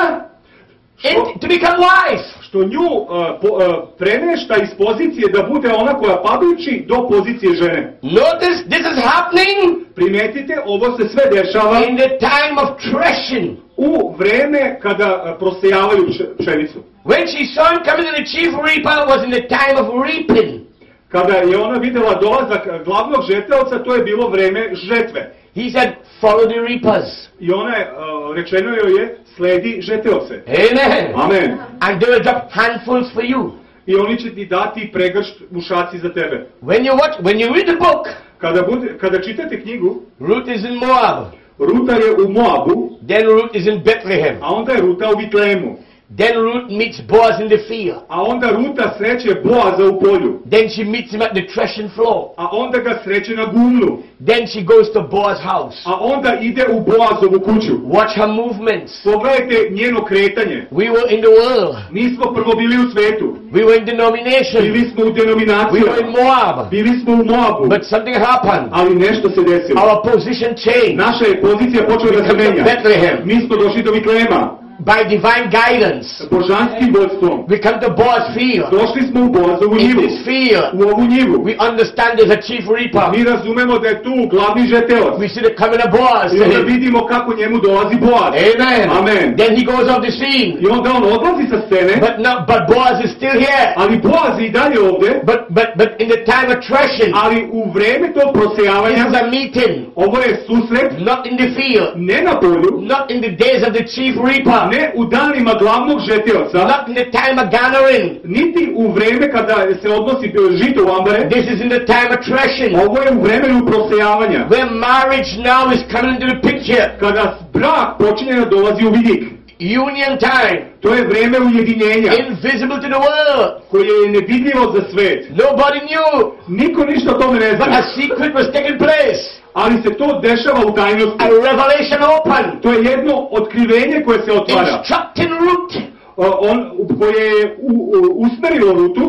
in, to become wife. Što nju uh, po, uh, premešta iz pozicije da bude ona koja padući do pozicije žene. Notice this is happening Primetite, ovo se sve dešava in the time of threshing. u vreme kada uh, prosejavaju pš- pšenicu. When she saw him coming to the chief reaper was in the time of reaping. Kada je ona vidjela dolazak uh, glavnog žeteoca, to je bilo vreme žetve. He said, follow the reapers. I ona je, uh, rečeno joj je, sledi žeteoce. Amen. Amen. And they will drop handfuls for you. I oni će ti dati pregršt mušaci za tebe. When you watch, when you read the book, Kada, bude, kada čitate knjigu, Ruth is in Moab. Ruta je u Moabu, Then Ruth is in Bethlehem. a onda je Ruta u Vitlemu. Then Ruth meets Boaz in the field. A onda Ruta sreće Boaza u polju. Then she meets him at the threshing floor. A onda ga sreće na gumnu. Then she goes to Boaz's house. A onda ide u Boazovu kuću. Watch her movements. Pogledajte njeno kretanje. We were in the world. Mi smo prvo bili u svetu. We were in denomination. Bili smo u We were in denominacijama. Moab. Bili smo u Moabu. But something happened. Ali nešto se desilo. Our position changed. Naša je pozicija počela da se menja. Bethlehem. Mi smo došli do Vitlema. By divine guidance. Božanskim vodstvom. We come to Boaz's field. Došli smo u Boazovu In njivu. this field, U ovu njivu. we understand there's a chief reaper. Mi razumemo da je tu glavni žeteoc. We see the coming of Boaz. I onda vidimo kako njemu dolazi Boaz. Amen. Amen. Then he goes off the scene. I onda on odlazi sa scene. But no, but Boaz is still here. Ali Boaz je i dalje ovdje. But but but in the time of threshing, Ali u vreme tog this prosejavanja, is a meeting. ovo je susret, Not in the field. ne na polju, Not in the days of the chief reaper. ne u danima glavnog žeteoca, Not in the time of gathering. niti u vreme kada se odnosi žito u ambare. This is in the time of threshing. Ovo je u vremenu prosejavanja. Where marriage now is coming into the picture. Kada brak počinje da dolazi u vidik. Union time. To je vreme ujedinjenja, Invisible to the world. koje je nevidljivo za svet. Nobody knew. Niko ništa o tome ne But zna. a secret was taking place. Ali se to dešava u tajnosti. A revelation open. To je jedno otkrivenje koje se otvara. Instructing Ruth. O, on, koje je u, u, usmerilo Rutu.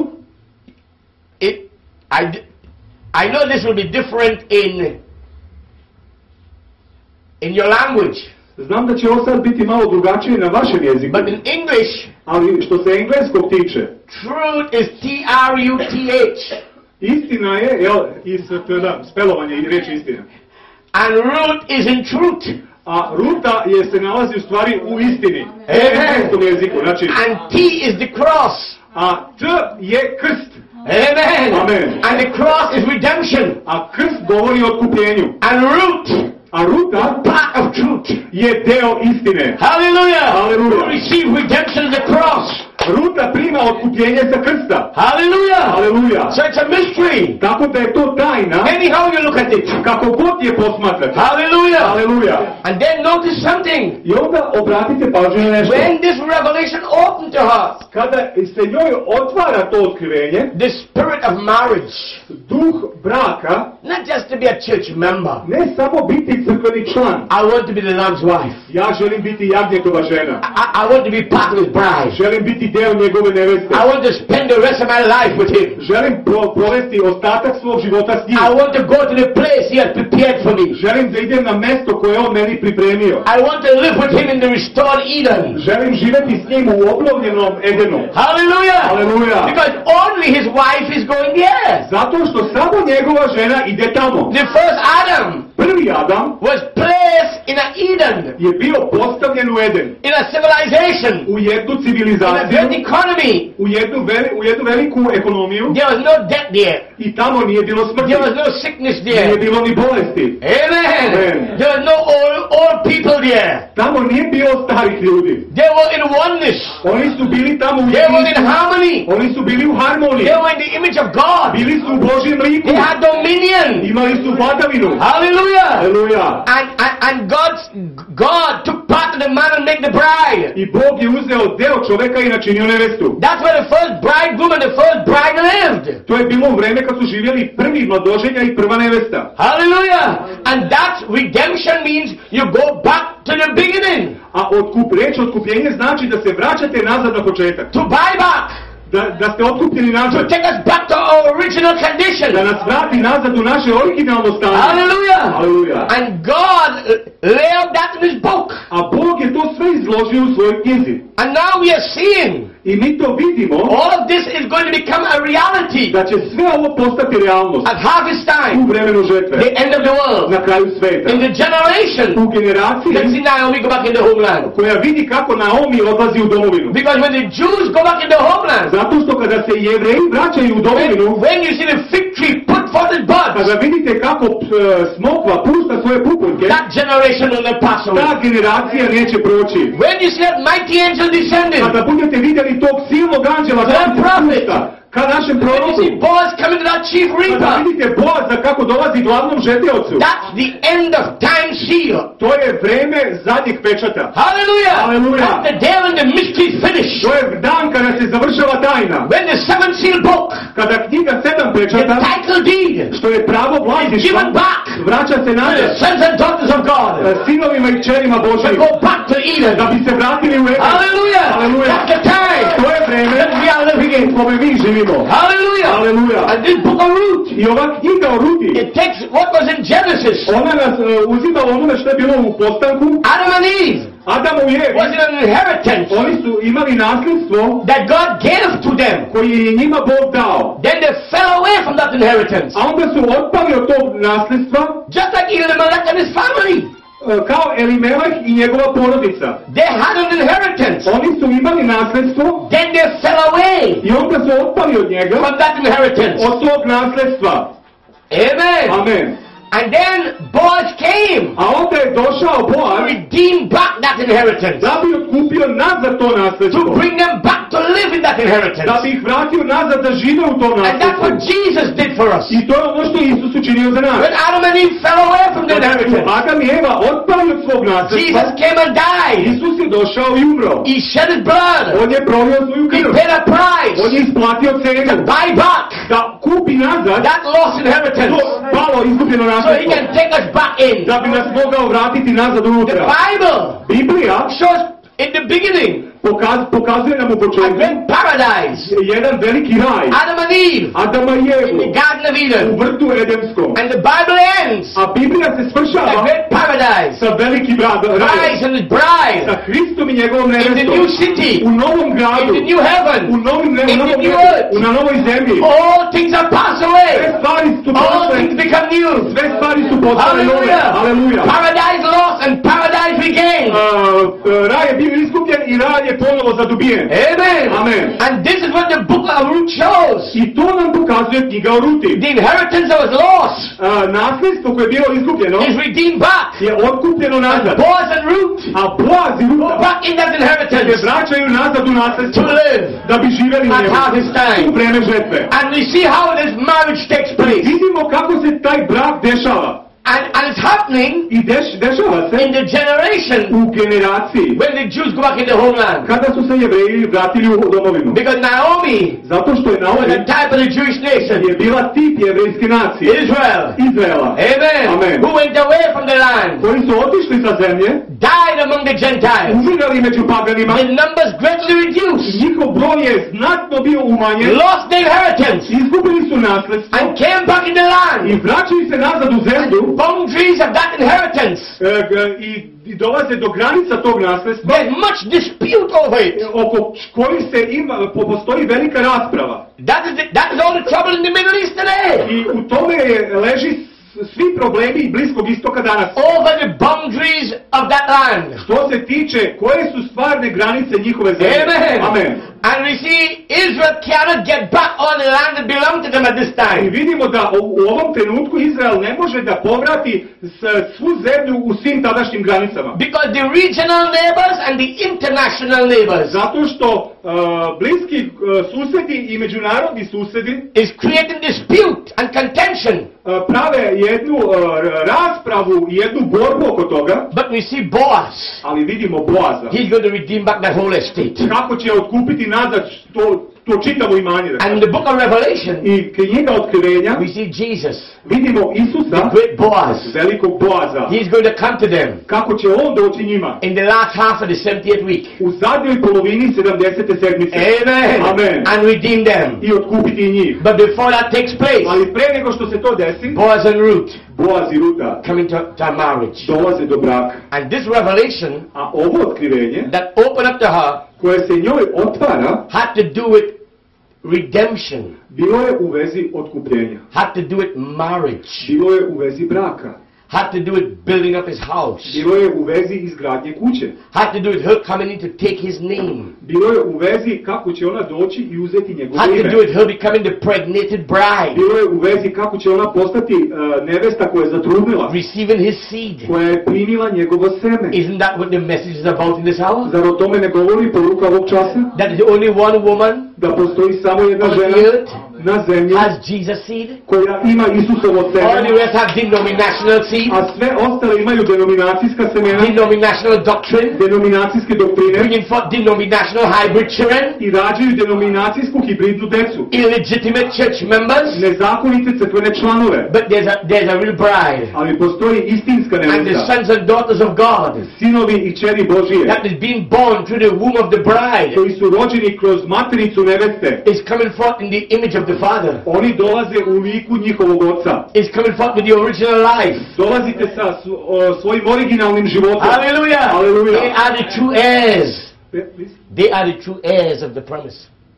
It, I, d- I know this will be different in, in your language. Znam da će ovo sad biti malo drugačije na vašem jeziku, but in English, ali što se engleskog tiče, truth is T R U T H. istina je, jel, is, da, spelovanje i riječ istina. And root is in truth. A ruta je se nalazi u stvari u istini. Amen. U engleskom jeziku, znači, And T is the cross. a T je krst. Amen. Amen. And the cross is redemption. A krst govori o otkupljenju. And root, A ruta part of truth. je deo istine. Hallelujah. Hallelujah. You receive redemption of the cross. Ruta prima otkupljenje sa krsta. Hallelujah. Hallelujah. So it's a mystery. Tako da je to tajna, Anyhow you look at it. kako god je posmatrate. Hallelujah. Hallelujah. And then notice something. I onda obratite pažnju na nešto. When this revelation opened to her, Kada se njoj otvara to otkrivenje, the spirit of marriage, duh braka, not just to be a church member. ne samo biti crkveni član. I want to be the Lamb's wife. Ja želim biti jagnjetova žena. I, I want to be part of his bride. Želim biti deo njegove neveste. I want to spend the rest of my life with him. Želim pro- provesti ostatak svog života s njim. I want to go to the place he has prepared for me. Želim da idem na mesto koje on meni pripremio. I want to live with him in the restored Eden. Želim živjeti s njim u obnovljenom Edenu. Hallelujah. Hallelujah. Because only his wife is going there. Zato što samo njegova žena ide tamo. The first Adam Prvi Adam was placed in an Eden, je bio postavljen u Eden. in a civilization, U jednu in a civilizaciju, great economy. u jednu, veli, u jednu veliku ekonomiju There was no death there. i tamo nije bilo smrti. There was no sickness Nije there. bilo ni bolesti. Amen. Amen. There was no old, old people there. Tamo nije bilo starih ljudi. They were in oneness. Oni su bili tamo u They were in jedinstvu. harmony. Oni su bili u harmoniji. They were in the image of God. Bili su u Božjem liku. They had dominion. Imali su vladavinu. Hallelujah. Aleluja. And, and, and God's, God took part of the man and made the bride. I Bog je uzeo deo čoveka i načinio nevestu. That's where the first bridegroom and the first bride lived. To je bilo u vreme kad su živjeli prvi mladoženja i prva nevesta. Hallelujah. And that redemption means you go back to the beginning. A otkup, reč otkupljenje znači da se vraćate nazad na početak. To buy back. Da, da ste otkupljeni To nazad. take us back to our original condition. Da nas vrati nazad u naše originalno stanje. Hallelujah. Hallelujah. And God laid out that in his book. A Bog je to sve izložio u svojoj knjizi. And now we are seeing I mi to vidimo all of this is going to become a reality da će sve ovo postati realnost at harvest u time, vremenu žetve. the end of the world, Na kraju sveta. in the generation U generaciji that see Naomi go back in the homeland. koja vidi kako Naomi odlazi u domovinu. Because when the Jews go back in the homeland, Zato što kada se Jevreji vraćaju u when, domovinu, when you see the fig tree put forth its buds, kada vidite kako e, smokva pušta svoje pupunke, that generation will not pass away. ta generacija neće proći. When you see that mighty angel descending, Kada budete vidjeli tog silnog anđela That kako se prophet. pušta ka našem when you proroku, see Boaz coming to that chief kada reaper, vidite Boaza kako dolazi glavnom žeteocu, that's the end of time seal. to je vreme zadnjeg pečata. Hallelujah. Hallelujah. That's the day when the mystery is finished. To je dan kada se završava tajna. When the seven seal book, Kada knjiga sedam the pečata, title deed, što je pravo is vlasništva, given back vraća se to the nazad sons and daughters of God. e, sinovima i kćerima To Božjim, go back to Eden. da bi se vratili u Eden. Hallelujah. Hallelujah. That's the time To je vreme that we are living in. u kome mi živimo. Hallelujah. Hallelujah. And this book of Ruth, I ova knjiga o Rudi, it takes what was in Genesis, ona nas e, uzima onome što je bilo u postanku. Adam and Eve, Adamu i Evi, was an inheritance oni su imali nasljedstvo that God gave to them. koji je njima Bog dao. Then they fell away from that inheritance. A onda su otpali od tog nasljedstva Just like Elimelech and his family. e, kao Elimeleh i njegova porodica. They had an inheritance. Oni su imali nasljedstvo Then they fell away i onda su otpali od njega, from that inheritance. od tog nasljedstva. Amen. Amen. And then Boaz came A onda je došao to Boaz redeem back that inheritance. da bi otkupio nazad to To nasljedstvo. bring them back to live in that inheritance. Da bi ih vratio nazad da žive u tom And that's nasljedstvu. what Jesus did for us. I to je ono što je Isus učinio za nas. When Adam and Eve fell away from the Kada su inheritance, Adam i Eva otpali od svog nasljedstva, Jesus came and died. Isus je došao i umro. He shed his blood. On je prolio svoju He krv. paid a price On je isplatio cenu to buy back da kupi nazad that lost inheritance to malo izgubljeno so he nasljedstvo. can take us back in. Da bi nas mogao vratiti nazad The unutra. Bible Biblija shows in the beginning pokaz, pokazuje nam u a početku great paradise. jedan veliki raj. Adam and Eve Adama i in the Evu Garden of u Eden. vrtu Edemskom. And the Bible ends A Biblija se with a svršava great paradise. sa velikim radom. Christ and his bride Sa Hristom i njegovom in the nevestom. new city, U novom in gradu. the new U heaven. novim ne, in u the novom new nebu, earth. u na novoj zemlji. All things are passed Sve away. stvari su All prošle. things become new. Sve stvari su postale nove. Hallelujah. Aleluja. Paradise lost and paradise regained. A, raj je bio iskupljen i raj je ponovo zadobijen. Amen. Amen. And this is what the book of Ruth shows. I to nam pokazuje knjiga o Ruti. The inheritance that was lost A, nasljedstvo koje je bilo izgubljeno is redeemed back. je otkupljeno nazad. Boaz and Ruth A Boaz i go Ruta back in that se inheritance vraćaju nazad u nasljedstvo to live da bi živjeli u at njemu harvest u time. vreme žetve. And we see how this marriage takes place. Vidimo kako se taj brak dešava. And, and it's happening I deš, dešava se in the generation u generaciji when the Jews go back in the homeland. kada su se Jevreji vratili u domovinu. Because Naomi Zato što je was Naomi a type of the Jewish nation. je bila tip jevrejske nacije. Israel. Izraela. Amen. Amen. Who went away from the land. Koji su otišli sa zemlje, Died among the Gentiles. umirali među paganima. The numbers greatly reduced. Njihov broj je znatno bio umanjen. Lost their inheritance. Izgubili su nasljedstvo And came back in the i land. vraćaju se nazad u zemlju Boundaries of that inheritance. e, g- i, i dolaze do granica tog nasljedstva There's much dispute over it. oko kojih se ima, po- postoji velika rasprava. That is, the, that is all the trouble in the Middle East today. I u tome je, leži s- svi problemi Bliskog istoka danas. Over the boundaries of that land. Što se tiče koje su stvarne granice njihove zemlje. Amen. Amen. And we see Israel cannot get back on the land that belonged to them at this I time. vidimo da u, u ovom trenutku Izrael ne može da povrati s, svu zemlju u svim tadašnjim granicama. Because the regional neighbors and the international neighbors Zato što uh, bliski uh, susedi i međunarodni susedi is creating dispute and contention. uh, prave jednu uh, raspravu i jednu borbu oko toga, But we see Boaz. ali vidimo Boaza. He's going to redeem back that whole estate. Kako će otkupiti nazad to, to čitavo imanje. da And in kažem. the book of Revelation, I knjiga Otkrivenja we see Jesus, vidimo Isusa, the great Boaz. velikog Boaza. He's going to come to them Kako će on doći njima in the last half of the seventieth week. u zadnjoj polovini sedamdesete sedmice. Amen. Amen. And redeem them. I otkupiti njih. But before that takes place, Ali pre nego što se to desi, Boaz and Ruth Boaz i Ruta coming to, to a marriage. dolaze do braka. And this revelation A ovo otkrivenje that opened up to her koje se njoj otvara had to do with redemption, bilo je u vezi otkupljenja. had to do with marriage, Bilo je u vezi braka. had to do with building up his house, Bilo je u vezi izgradnje kuće. had to do with her coming in to take his name, Bilo je u vezi kako će ona doći i uzeti njegovo had to ime. do with her becoming the pregnated bride, Bilo je u vezi kako će ona postati uh, nevesta koja je zatrudnila, receiving his seed. koja je primila njegovo seme. Isn't that what the message is about in this hour? Zar o tome ne govori poruka ovog časa? That is only one woman Da postoji samo jedna on žena the earth na zemlji has Jesus seed, koja ima Isusovo all the seme, rest have denominational seed, a sve ostale imaju denominacijska semena, denominational doctrine, denominacijske doktrine bringing forth denominational hybrid children, i rađaju denominacijsku hibridnu decu, illegitimate church members. nezakonite crkvene članove. But there's a there's a real bride, Ali postoji istinska and the nevesta, sons and daughters of God sinovi i čeri Božije, that is being born through the womb of the bride koji su rođeni kroz matericu neveste. is coming forth in the image of the Father. Oni dolaze u liku njihovog oca. Is coming forth with the original life. Dolazite sa s- o, svojim originalnim životom. Hallelujah! Hallelujah. They are the true heirs. E, please. They are the true heirs of the promise.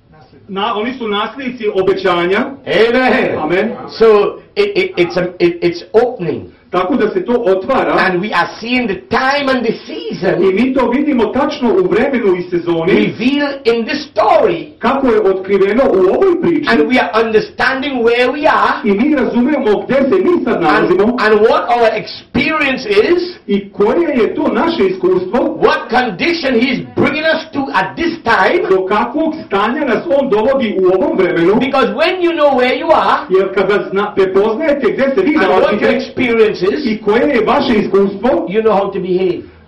Na, oni su nasljednici obećanja. Amen. Amen. So it, it, it's a, it, it's opening, Tako da se to otvara and we are seeing the time and the i season mi to vidimo tačno u vremenu i sezoni revealed in this story, kako je otkriveno u ovoj priči and we are understanding where we are i mi razumijemo gdje se mi sad and, nalazimo and what our experience is, i koje je to naše iskustvo, what condition He's bringing us to at this time. do kakvog stanja nas on dovodi u ovom vremenu, Because when you know where you are jer kada zna, prepoznajete gdje se vi and what your nalazite experience is, i koje je vaše iskustvo, you know how to behave.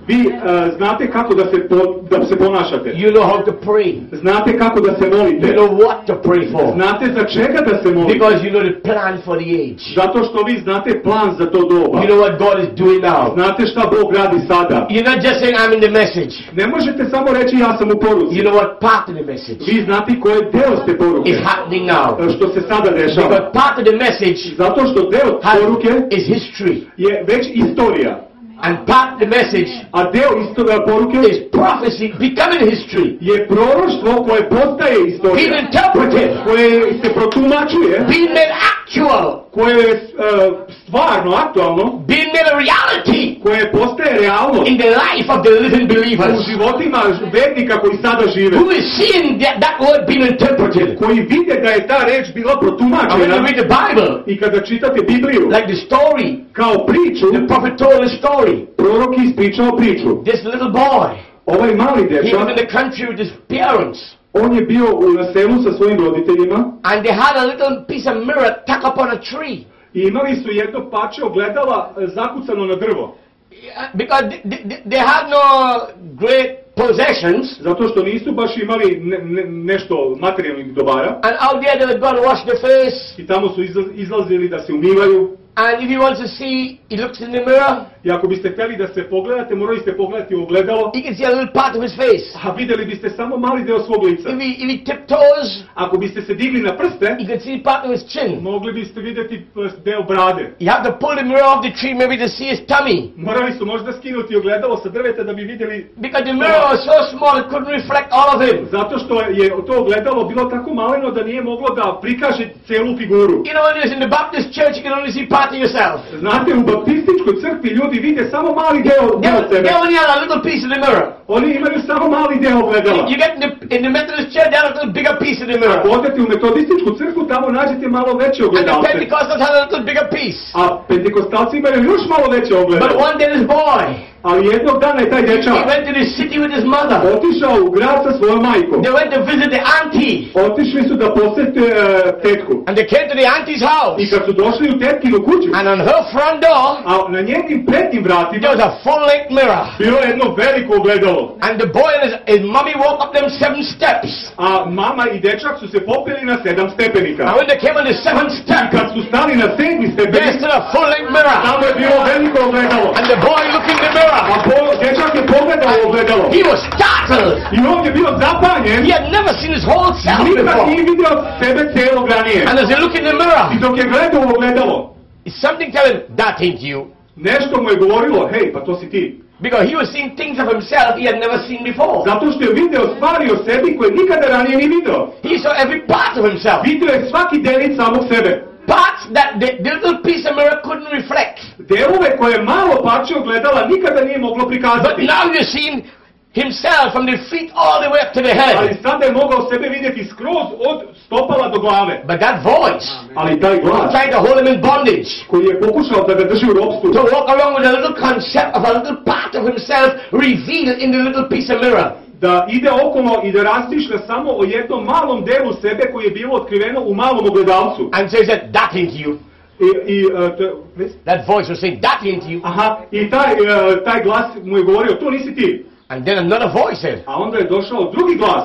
Vi uh, znate kako da se, po, da se ponašate. You know how to pray. Znate kako da se molite. You know what to pray for. Znate za čega da se molite. Because you know the plan for the age. Zato što vi znate plan za to doba. You know what God is doing now. Znate šta Bog radi sada. You're not just saying I'm in the message. Ne možete samo reći ja sam u poruci. You know what part of the message Vi znate koji deo ste poruke. is happening now. Što se sada dešava. Because part of the message Zato što deo poruke is history. je već istorija. And part of the message A deo istorija poruke is prophecy becoming history. je proroštvo koje postaje Being istorija. interpreted. Koje se protumačuje. Being made actual. Koje je uh, stvarno, aktualno. Being made a reality Koje postaje realnost. in the life of the living U believers. životima vernika koji sada žive. Who is seeing that, that word being interpreted. Koji vide da je ta reč bila And when you protumačena. read the Bible, I kada čitate Bibliju. like the story, Kao priču. the prophet told a story. Prorok je ispričao priču. This little boy, Ovaj mali he was dečak. in the country with his parents. On je bio u na selu sa svojim roditeljima. And they had a little piece of mirror tucked up on a tree. I imali su jedno parče ogledala e, zakucano na drvo. Yeah, because they, they, they had no great possessions. Zato što nisu baš imali ne, ne, nešto materijalnih dobara. And out there they would go and wash their face. I tamo su izla- izlazili da se umivaju. And if he wants to see, he looks in the mirror. I ako biste htjeli da se pogledate, morali ste pogledati u ogledalo. He can see a little part of his face. A vidjeli biste samo mali deo svog lica. If he, if he tiptoes, Ako biste se digli na prste, he can see part of his chin. mogli biste vidjeti e, deo brade. You have to pull the mirror off the tree maybe to see his tummy. Morali su možda skinuti ogledalo sa drveta da bi vidjeli. Because the mirror was so small it couldn't reflect all of him. Zato što je to ogledalo bilo tako maleno da nije moglo da prikaže celu figuru. You know, when you're in the Baptist church, you can only see part of yourself. Znate, u baptističkoj crkvi ljudi vide samo mali deo, They, deo they sebe. only have a little piece of the mirror. Oni imaju samo mali deo ogledala. You get in the, in the Methodist church, they have a little bigger piece of the mirror. Ako odete u metodističku crkvu, tamo nađete malo veće And the ogledalce. Pentecostals have a little bigger piece. A pentekostalci imaju još malo veće But ogledalo. one day this boy, Ali jednog dana je taj he dečak went to the city with his mother. otišao u grad sa svojom majkom. They went to visit the auntie. Otišli su da posete uh, tetku. And they came to the auntie's house. I kad su došli u tetkinu kuću, And on her front door, a na njenim prednjim vratima there was a full-length mirror. bilo je jedno veliko ogledalo. And the boy and his, his mommy walked up them seven steps. A mama i dečak su se popeli na sedam stepenika. And when they came on the seventh step, Kad su stali na sedmi there stepenik, stood a full-length mirror. tamo je bilo veliko ogledalo. And the boy looked in the mirror. A po, dečak je pogledao ogledalo. He was startled. I on je bio zapanjen. He had never seen his whole self Nikad before. nije vidio sebe celog ranije. And as he looked in the mirror, I dok je gledao u ogledalo, something told him, that ain't you. nešto mu je govorilo, hej, pa to si ti. Because he was seeing things of himself he had never seen before. Zato što je video stvari o sebi koje nikada ranije ni video. He saw every part of himself. Vidio je svaki delić samog sebe. Parts that the, the little piece of mirror couldn't reflect. Delove koje malo parče ogledala nikada nije moglo But prikazati. now you're seeing himself from the feet all the way up to the Ali head. sada je mogao sebe vidjeti skroz od stopala do glave. But that voice, Ali taj glas trying to hold him in bondage, koji je pokušao da ga drži u ropstvu, to walk around with a little concept of a little part of himself revealed in the little piece of mirror. da ide okolo i da razmišlja samo o jednom malom delu sebe koji je bilo otkriveno u malom ogledalcu. And so he said, that ain't you. I, i, uh, t, That voice was saying, that ain't you. aha, i taj, uh, taj glas mu je govorio, to nisi ti. And then another voice said, A onda je došao drugi glas.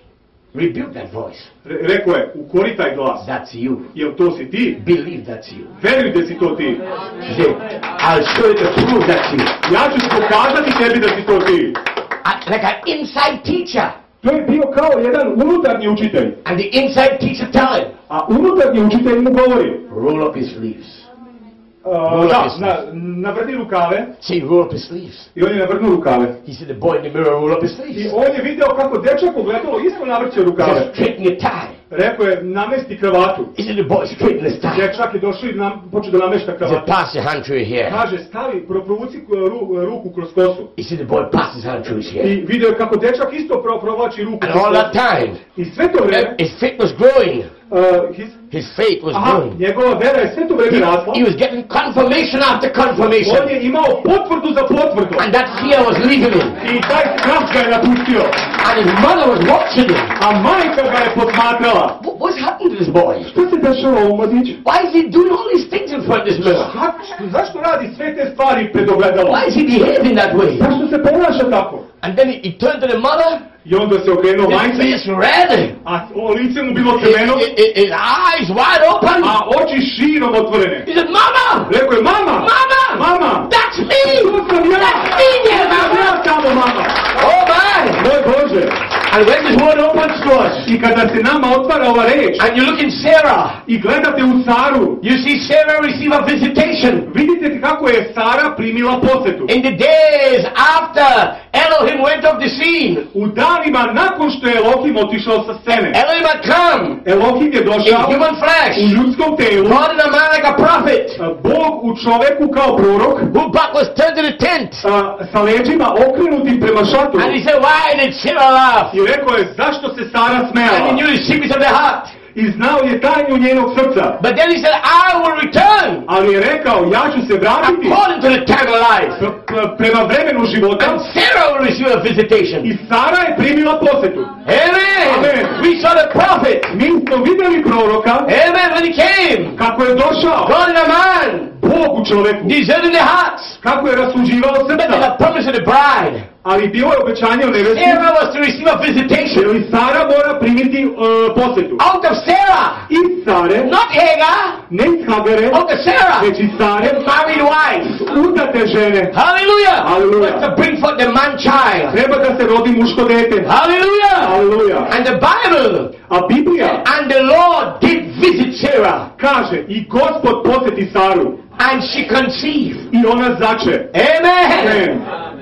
rebuke that voice. Re, rekao je, ukori taj glas. That's you. Jel to si ti? Believe that's you. Veruj da si to ti. He said, I'll show you to prove that's you. Ja ću pokazati tebi da si to ti. Uh, like an inside teacher. To je bio kao jedan unutarnji učitelj. And the inside teacher tell him, A unutarnji učitelj mu govori. roll up his sleeves. Uh, da, na, navrni rukave. Say, roll up his sleeves. I on je navrnuo rukave. He said, the boy in the mirror roll up his I sleeves. on je video kako dečak ogledalo isto navrće He rukave. said, straighten your tie. Rekao je, namesti kravatu. He said, the boy straighten his tie. Dečak je došao i nam, počeo da namešta He said, kravatu. pass your hand through your hair. Kaže, stavi, pro, provuci ru, ruku kroz kosu. He said, the boy passed his hand through his hair. I video je kako dečak isto pro, provlači ruku And kroz all that kosu. time, I sve to vreme, his faith was growing. uh, uh, his, His faith was aha, growing. njegova vera je sve to vreme He, rasla. he was getting confirmation after On confirmation. je imao potvrdu za potvrdom. And that fear was leaving him. I taj strah ga je napustio. And his mother was watching him. A majka ga je posmatrala. What, what's happened to this boy? Što se dešava ovom mladiću? Why is he doing all these things in front of this mirror? Kako- Zašto radi sve te stvari pred ogledalom? Why is he behaving that way? Zašto se ponaša tako? And then he, he turned to the mother. I onda se okrenuo His majci, face red. a o lice mu bilo His, crveno, his, his eyes wide open. a oči širom otvorene. He said, Mama! Rekao je, mama! Mama! Mama! That's me! To sam ja! That's me there, To sam Mama! ja tamo, mama! Oh my! Moj Bože! And when this word opens to us, I kada se nama otvara ova reč and you look in Sarah, i gledate u Saru, you see Sarah receive a visitation. vidite kako je Sara primila posjetu. In the days after Elohim went off the scene, U danima nakon što je Elohim otišao sa scene, Elohim had come Elohim je in došao human flesh, u ljudskom telu, God in a man like a prophet, Bog u čoveku kao prorok, whose back was turned to the tent. a, sa leđima okrenutim prema šatoru. And he said, why did Sarah laugh? I rekao je, zašto se Sara And he smejala? knew the secrets of the heart. I znao je tajnu njenog srca. But then he said, I will return Ali je rekao, ja ću se vratiti according to the time of life. p- p- prema vremenu života. And Sarah will receive a visitation. I Sara je primila posjetu. Amen. Amen. We saw the prophet. Mi smo vidjeli proroka Amen. When he came, kako je došao. God in a man, Bog u čoveku. discerning the hearts. Kako je rasuđivao But there's srca. a promise of the bride. Ali bilo je obećanje o nevesti. Sarah was to receive a visitation Jer i Sara mora primiti uh, posjetu. out of Sarah, I Sare, not Hagar, ne iz Hagare, out of Sarah, već iz Sare, the married wife. udate žene. Hallelujah. Hallelujah. Was to bring forth the man child. Treba da se rodi muško dete. Hallelujah. Aleluja. And the Bible A Biblija and the Lord did visit Sarah, kaže i Gospod posjeti Saru and she conceived. i ona zače. Amen. Amen.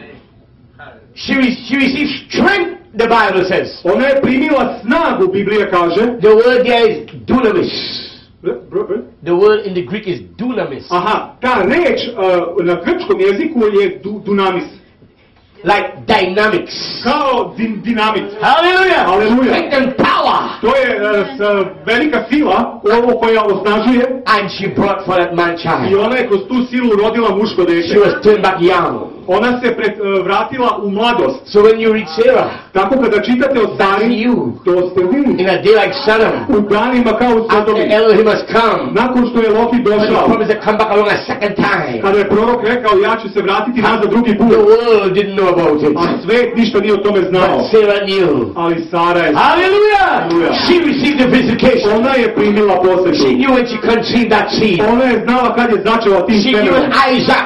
She, re- she received strength, the Bible says. Ona je primila snagu, Biblija kaže. The word there is dunamis. Br- br- br- The word in the Greek is dunamis. Aha, ta reč uh, na grčkom jeziku je du, dunamis. Like dynamics. Kao din, dinamit. Hallelujah. Hallelujah. Strength and power. To je uh, s, uh, velika sila, ovo koja osnažuje. And she brought forth that man I child. ona je kroz tu silu rodila muško She dete. was turned back young. Ona se pred, uh, vratila u mladost. So when you read Sarah, Tako kada čitate o that's Sari, you. to ste vi. In a day like Sodom, U danima kao u after Sodomi. Elohim has come, Nakon što je Loki when he došao, promised to come back along a second time, kada je prorok rekao ja ću se vratiti nazad drugi put, the world didn't know about it. a svet ništa nije o tome znao. But Sarah knew. Ali Sara je, Hallelujah! Hallelujah. She received the visitation. ona je primila She posjetu. knew when she conceived that seed. Ona je znala kad je začela tim She knew semenom. in Isaac.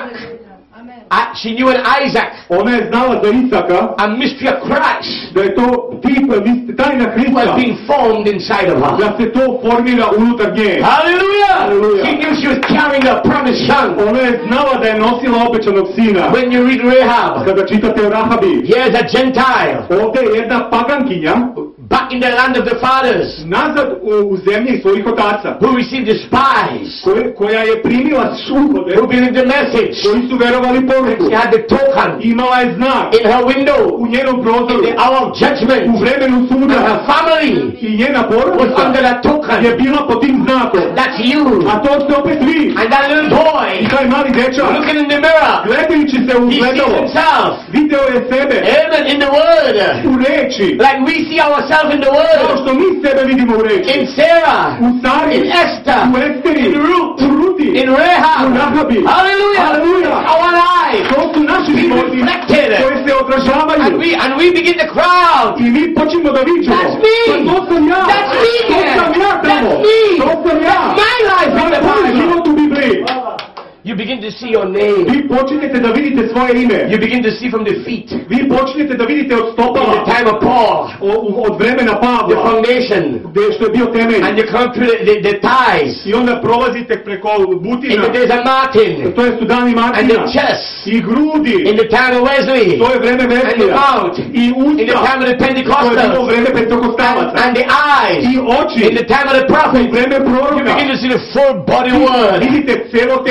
Uh, she knew in Isaac Ona je znala za Isaka a mystery of Christ da je to tip, tajna was Hrista, being formed inside of her. da se to formira unutar nje. Hallelujah! Hallelujah. She knew she was carrying the promised son. Ona je znala da je nosila obećanog sina. When you read Rahab, Kada čitate o Rahabi, here's a Gentile ovdje je jedna pagankinja back in the land of the fathers nazad u, u zemlji svojih otaca, who received the spies, koje- koja je primila šuhode, who believed the message. koji su verovali poruku. She had the token Imala je znak in her window u njenom prozoru, in the hour of u judgment, vremenu and suda, her family i njena was porodica under that je token. bila pod tim znakom. That's you. A to ste opet vi. And that little I boy taj mali dečak, looking in the mirror, gledajući se u he sees gledalo, himself. video je sebe Amen. In the word. u reči, Like we see ourselves in the kao word. što mi sebe vidimo u reči. In Sarah. U Sari, In Esther. u Esteri, In Ruth. u Ruti, In u Rahab. Rahabi. Hallelujah. Hallelujah. Our lives. To su naši Be životi reflected. koji se odražavaju. And we and we begin to cry out. I mi počnemo da vičemo. That's me. Pa to sam ja. That's me. To sam ja tamo. That's me. To sam ja. My life To in je the moj Bible. život u Bibliji. You begin to see your name. Vi počinjete da vidite svoje ime. You begin to see from the feet. Vi počinjete da vidite od In stopala, the time of Paul, o- u- od vremena the Pavla, foundation, gdje što je bio temelj. and you come through the, the, the thighs. I onda prolazite preko In butina. the days of Martin, To je su dani and Martina. the chest. I grudi. In the time of Wesley, To je vreme and the Veslija. mouth. I In the usta. time of the To je bilo Pentecostals, vreme Pentecostalaca. and the eyes. I oči. In the time of the prophet, Vreme you proroka. begin to see the full body word. Vidite cijelo telo reči.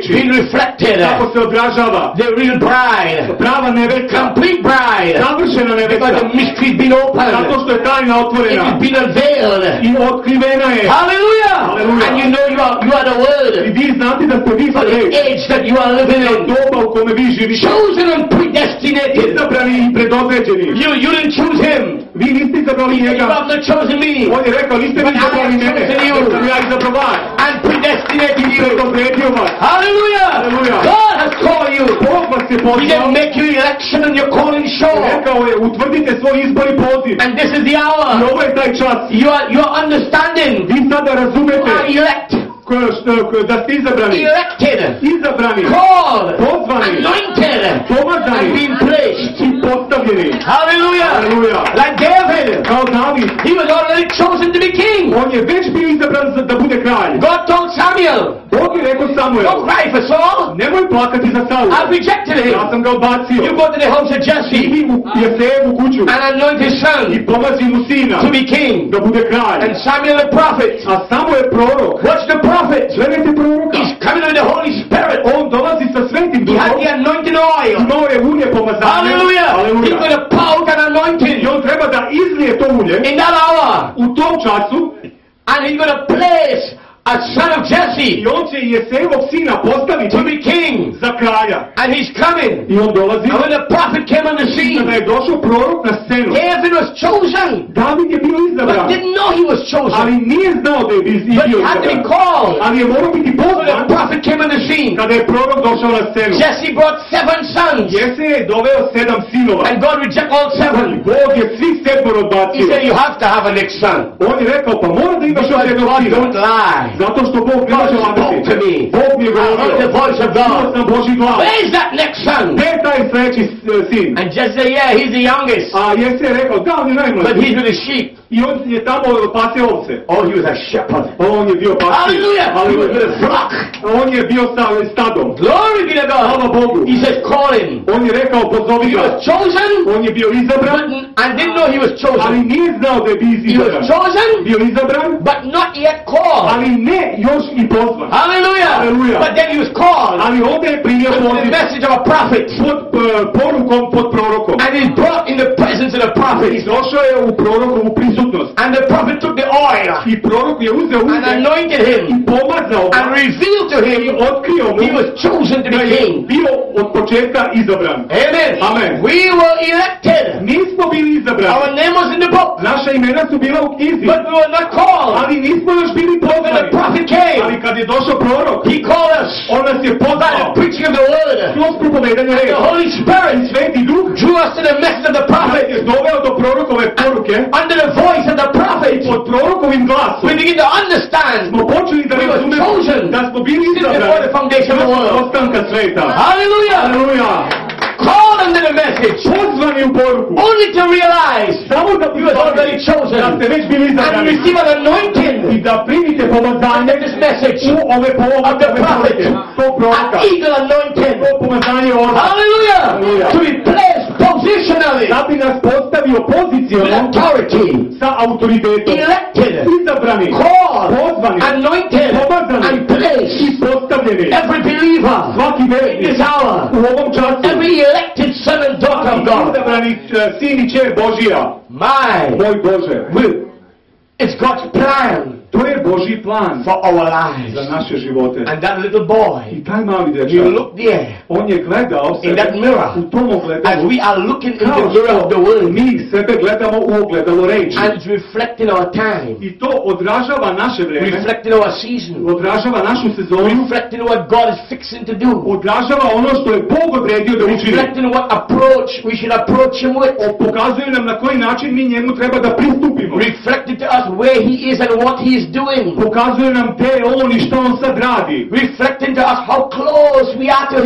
reči. being reflected. Kako se odražava? The real bride, Prava nevesta, complete bride, savršena because nevesta, the mystery has been opened. zato što je tajna It otvorena has been unveiled. i otkrivena je. Hallelujah! Hallelujah. And you know you are, you are the I word vi znate da ste vi for sa the reč, age that you are living za in. doba u kome vi živite, Chosen and predestinated. izabrani i predodređeni. You, you didn't choose him. Vi niste izabrali You njega. have not chosen me. On je rekao, niste vi izabrali mene, nego sam ja izabrao vas And predestinated i you. predodredio vas. Hallelujah! Hallelujah. God has called you. Bog vas je He pozvao. didn't make you election and your calling sure. Rekao je, utvrdite svoj izbor i poziv. And this is the I hour. ovo je taj čas. You are, you are understanding. Vi sada You razumete are elect. ko- što- ko- da ste izabrani. Elected. Izabrani, Called. pozvani, Anointed. And pomazani being placed. i postavljeni. Hallelujah. Hallelujah. Like David. Kao David, He was already chosen to be king. on je već bio izabran za- da bude kralj. God told Samuel, Bog je rekao Samuel, don't cry for Saul. nemoj plakati za Saula. I've rejected him. Ja sam ga odbacio. You go to the house of Jesse Idi u Jesejevu kuću and anoint his son i pomazi mu sina to be king. da bude kralj. And Samuel the prophet. A samo je prorok. What's the prophet? Gledajte proroka. He's coming with the Holy Spirit. On dolazi sa svetim He had duhom. the anointing oil. Imao je ulje pomazanje. Hallelujah. He's Hallelujah. going to pour out an anointing I on treba da izlije to ulje in that hour. u tom času And he's going to place a son of i Jesse on će Jesejevog sina postaviti to be king. za kralja. And he's coming. I on dolazi. And when the prophet came on the Kada scene, je došao prorok na scenu, David was chosen, David je bio but izabran, didn't know he was ali chosen. nije znao da je bis- But bio he had to be izabran. called. Ali je morao biti When pozvan the prophet came on the scene, kada je prorok došao na scenu. Jesse brought seven sons. Jese je doveo sedam sinova. And God rejected all seven. Bog je svih sedmoro He odbacio. said, you have to have a next son. On je rekao, pa mora da imaš još Because jednog God sina. don't lie. Zato što Bog ne God može spoke to lagati. me. Bog mi je I heard the govorio. voice of Čuo God. sam Božji glas. Where is that next son? Gde je taj sledeći s- sin? And Jesse said, yeah, he's the youngest. A Jese je rekao, da, on je But najmlađi. he's with the sheep. I on je tamo pase ovce. Oh, he was a shepherd. On je bio pastir. Hallelujah. He was with a flock. On je bio sa stadom. Glory be to Hvala God. Bogu. He said, call him. On je rekao, pozovi He ga. was chosen, On je bio but izabran, and didn't know he was ali chosen. nije znao da je bio He was izabran. chosen, Bio izabran, but not yet called. ali ne još i pozvan. Hallelujah. Hallelujah. But then he was called Ali onda je primio with the poziv message of a prophet. pod eh, porukom, pod prorokom. And he's brought in the presence of the I prophet. došao je u prorokovu prisutnost. And the prophet took the oil I prorok je uzeo and ulje anointed i him pomazao ga and revealed to i him otkrio mu he was chosen to da be je king. bio od početka izabran. Amen. Amen. We were elected. Nismo bili izabrani. Our name was in the book, Naša imena su bila u knjizi, but we were not called. ali nismo još bili When the pozvani. prophet Ali came, kad je došao prorok, he called us on nas je by the pozvao preaching of the word. kroz propovedanje The reči. Holy Spirit Sveti Duh drew us to the message of the je prophet. doveo do prorokove poruke. Under the voice of the prophet, Pod prorokovim glasom we begin to understand smo počeli da we were razumemo chosen da smo bili since before the izabrani foundation of the od world. ostanka sveta. Hallelujah. Aleluja! Called under the message, Pozvani u poruku. only to realize Samo da you were already da chosen ste već bili and izabrani receive an anointing i da primite pomazanje under this message u ove of the prophet, to proroka. an eagle anointing. To pomazanje orla. Hallelujah. Hallelujah. To be placed positionally Da bi nas postavio with poziciono authority, sa autoritetom. elected, Izabrani, called, pozvani, anointed, pomazani and placed. i postavljeni. Every believer Svaki in vernik this hour, u ovom času. every elected son and daughter of God, Izabrani eh, sin i čer Božija. my, Moj Bože. will, it's God's plan To je Božji plan for our lives. za naše živote. And that little boy, I taj mali he dečak, looked there on je gledao in sebe that mirror u tom as ogledalu. we are looking in Kao the mirror of the što world, mi sebe gledamo u ogledalo reči. and it's reflecting our time, I to odražava naše vreme, reflecting our season, odražava našu sezonu, reflecting what God is fixing to do, odražava ono što je Bog odredio da učini. reflecting what approach we should approach Him with, Pokazuje nam na koji način mi njemu treba da pristupimo. reflecting to us where He is and what He is doing, Pokazuje nam gde je on i što on sad radi. reflecting to us how close we are to Him.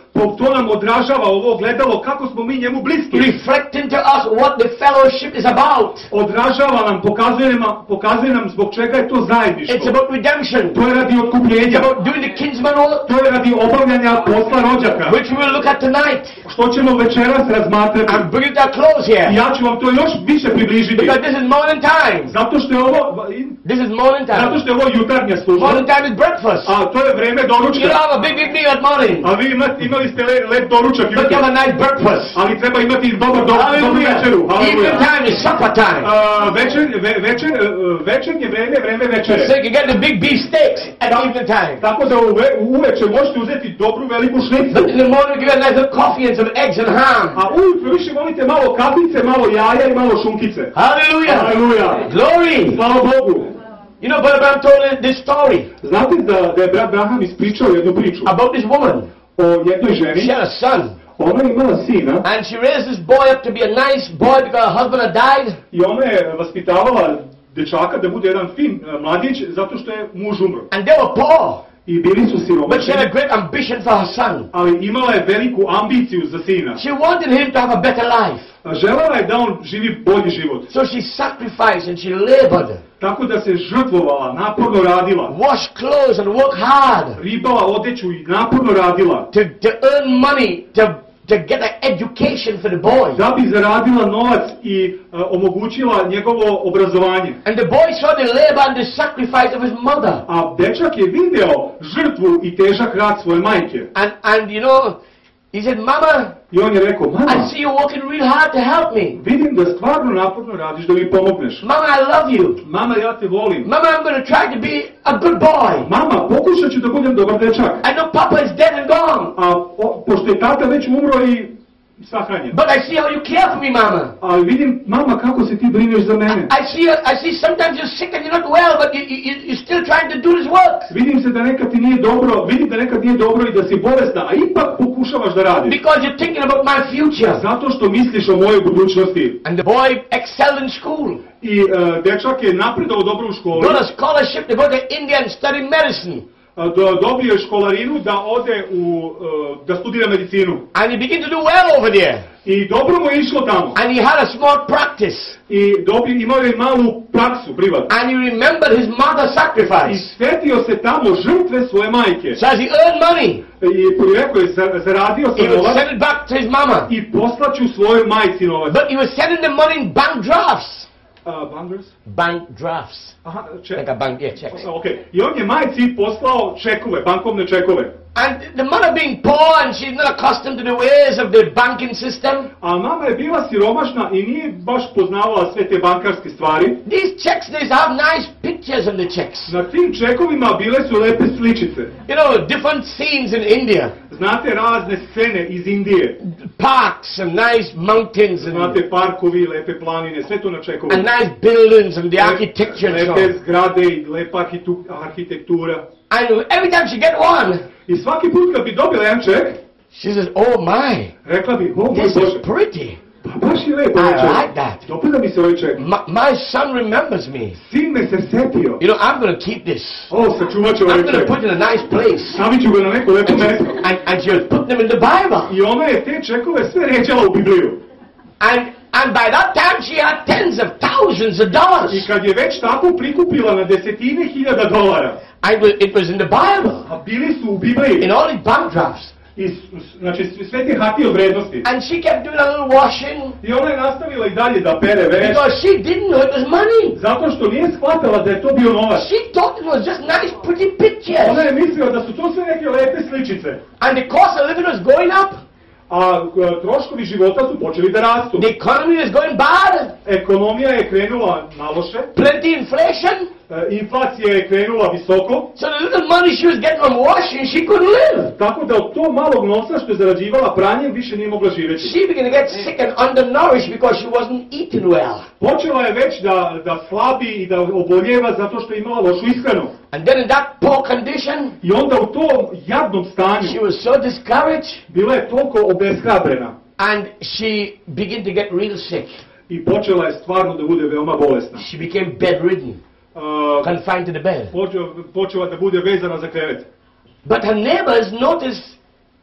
po- to nam odražava ovo gledalo kako smo mi njemu bliski. reflecting to us what the fellowship is about. Odražava nam, pokazuje nam, pokazuje nam zbog čega je to It's zajedništvo. about redemption. To je radi It's otkupljenja. about doing the kinsman work, To je radi obavljanja posla rođaka. which we will look at tonight. Što ćemo večeras razmatrati. And bring it to a close I here. ja ću vam to još više približiti. Because this is morning time. Zato što je ovo, This is morning zato time. što je ovo jutarnja služba. Morning time is breakfast. A to je vreme You doručka. don't have a big, big meal at morning. A vi imate, imali ste le, lep doručak But you jutro. have a nice breakfast. Ali treba imati i dobar do, dobru Hallelujah. večeru. Evening Haleluja. time is supper time. A, večer, ve, večer, e, večernje vreme, vreme večere. So you can get the big beef steaks at evening time. Tako da uve, uveče možete uzeti dobru veliku šnicu. But in the morning you get a nice little coffee and some eggs and ham. A ujutro više volite malo kapice, malo jaja i malo šunkice. Hallelujah. Haleluja. Glory. Slava Bogu. You know, Brother Branham told this story Znate da, da je brat Branham ispričao jednu priču about this woman. o jednoj ženi. She had a son. Ona je imala sina And she raised this boy up to be a nice boy because her husband had died. i ona je vaspitavala dečaka da bude jedan fin e, mladić zato što je muž umro. And they were poor. I bili su But she siromašni, had a great ambition for her son. ali imala je veliku ambiciju za sina. She wanted him to have a better life. A želela je da on živi bolji život. So she sacrificed and she labored. Tako da se žrtvovala, naporno radila. Washed clothes and worked hard Ribala odeću i naporno radila. to, to earn money to, to get an education for the boy. Da bi zaradila novac i e, omogućila njegovo obrazovanje. And the boy saw the labor and the sacrifice of his mother. A dečak je video žrtvu i težak rad svoje majke. And, and you know, he said, Mama, I on je rekao, mama, I see you working real hard to help me. vidim da stvarno naporno radiš da mi pomogneš. Mama, I love you. Mama, ja te volim. Mama, I'm going to try to be a good boy. Mama, pokušat ću da budem dobar dečak. I know Papa is dead and gone. A o, pošto je tata već umro i sahranjen. But I see how you care for me, Mama. Ali vidim, mama, kako se ti brineš za mene. I see, I see sometimes you're sick and you're not well, but you, you, you're still trying to do this work. Vidim se da nekad ti nije dobro, vidim da nekad nije dobro i da si bolesna, a ipak pokušavaš da radiš. Because you're thinking about my future. Zato što misliš o mojoj budućnosti. And the boy excelled in school. I uh, dečak je napredao dobro u školi. Got a scholarship to go to India and study medicine. A, do, dobio je školarinu da ode u, uh, da studira medicinu. And he began to do well over there. I dobro mu je išlo tamo. And he had a small practice. I dobio, imao je malu praksu, privatnu. And he remembered his mother's I sacrifice. svetio se tamo žrtve svoje majke. So as he earned money, I rekao je, za- zaradio he sam would novac send it back to his mama. i poslaću svojoj majci novac. But he was sending the money in bank drafts. Uh, bundles? Bank drafts. Aha, ček. Like a bank, yeah, checks. Ok. I on je majci poslao čekove, bankovne čekove. And the mother being poor and she's not accustomed to the ways of the banking system, A mama je bila siromašna i nije baš poznavala sve te bankarske stvari. these checks, they have nice pictures on the checks. Na tim čekovima bile su lepe sličice. You know, different scenes in India. Znate razne scene iz Indije. Parks and nice mountains and, Znate parkovi, lepe planine, sve to na čekovima. and nice buildings and the architecture and so Lepe on. zgrade i lepa arhitu- arhitektura. And every time she get one, I svaki put kad bi dobila jedan ček, she says, oh my, rekla bi, o moj this Bože, is pretty. pa baš je lepo I ovaj ček. like that. Dopada mi se ovaj ček. My, my son remembers me. Sin me se setio. You know, I'm going to keep this. O, sačuvat ću ovaj I'm going ček. to put it in a nice place. Stavit ću ga na neko lepo mesto. And, and she was putting them in the Bible. I ona je te čekove sve ređala u Bibliju. And, and by that time she had tens of thousands of dollars. I kad je već tako prikupila na desetine hiljada dolara, I was, it was in the Bible. a bili su u Bibliji, In all these bank drafts. i, s- s- znači sve te hartije od vrednosti. And she kept doing a little washing I ona je nastavila i dalje da pere veš, because she didn't know it was money. zato što nije shvatala da je to bio novac. She thought it was just nice, pretty pictures. Ona je mislila da su to sve neke lepe sličice. And the cost of living was going up. A e, troškovi života su počeli da rastu. The economy was going bad. Ekonomija je krenula na loše, Plenty inflation. e, inflacija je krenula visoko, So the little money she was getting from washing, she couldn't live. tako da od tog malog novca što je zarađivala pranjem više nije mogla živjeti. She began to get sick and undernourished because she wasn't eating well. Počela je već da, da slabi i da oboljeva zato što je imala lošu ishranu. And then in that poor condition, I onda u tom jadnom stanju she was so discouraged bila je toliko obeshrabrena and she began to get real sick. i počela je stvarno da bude veoma bolesna. She became bedridden, Uh, confined to the bed. počela, počela da bude vezana za krevet. But her neighbors noticed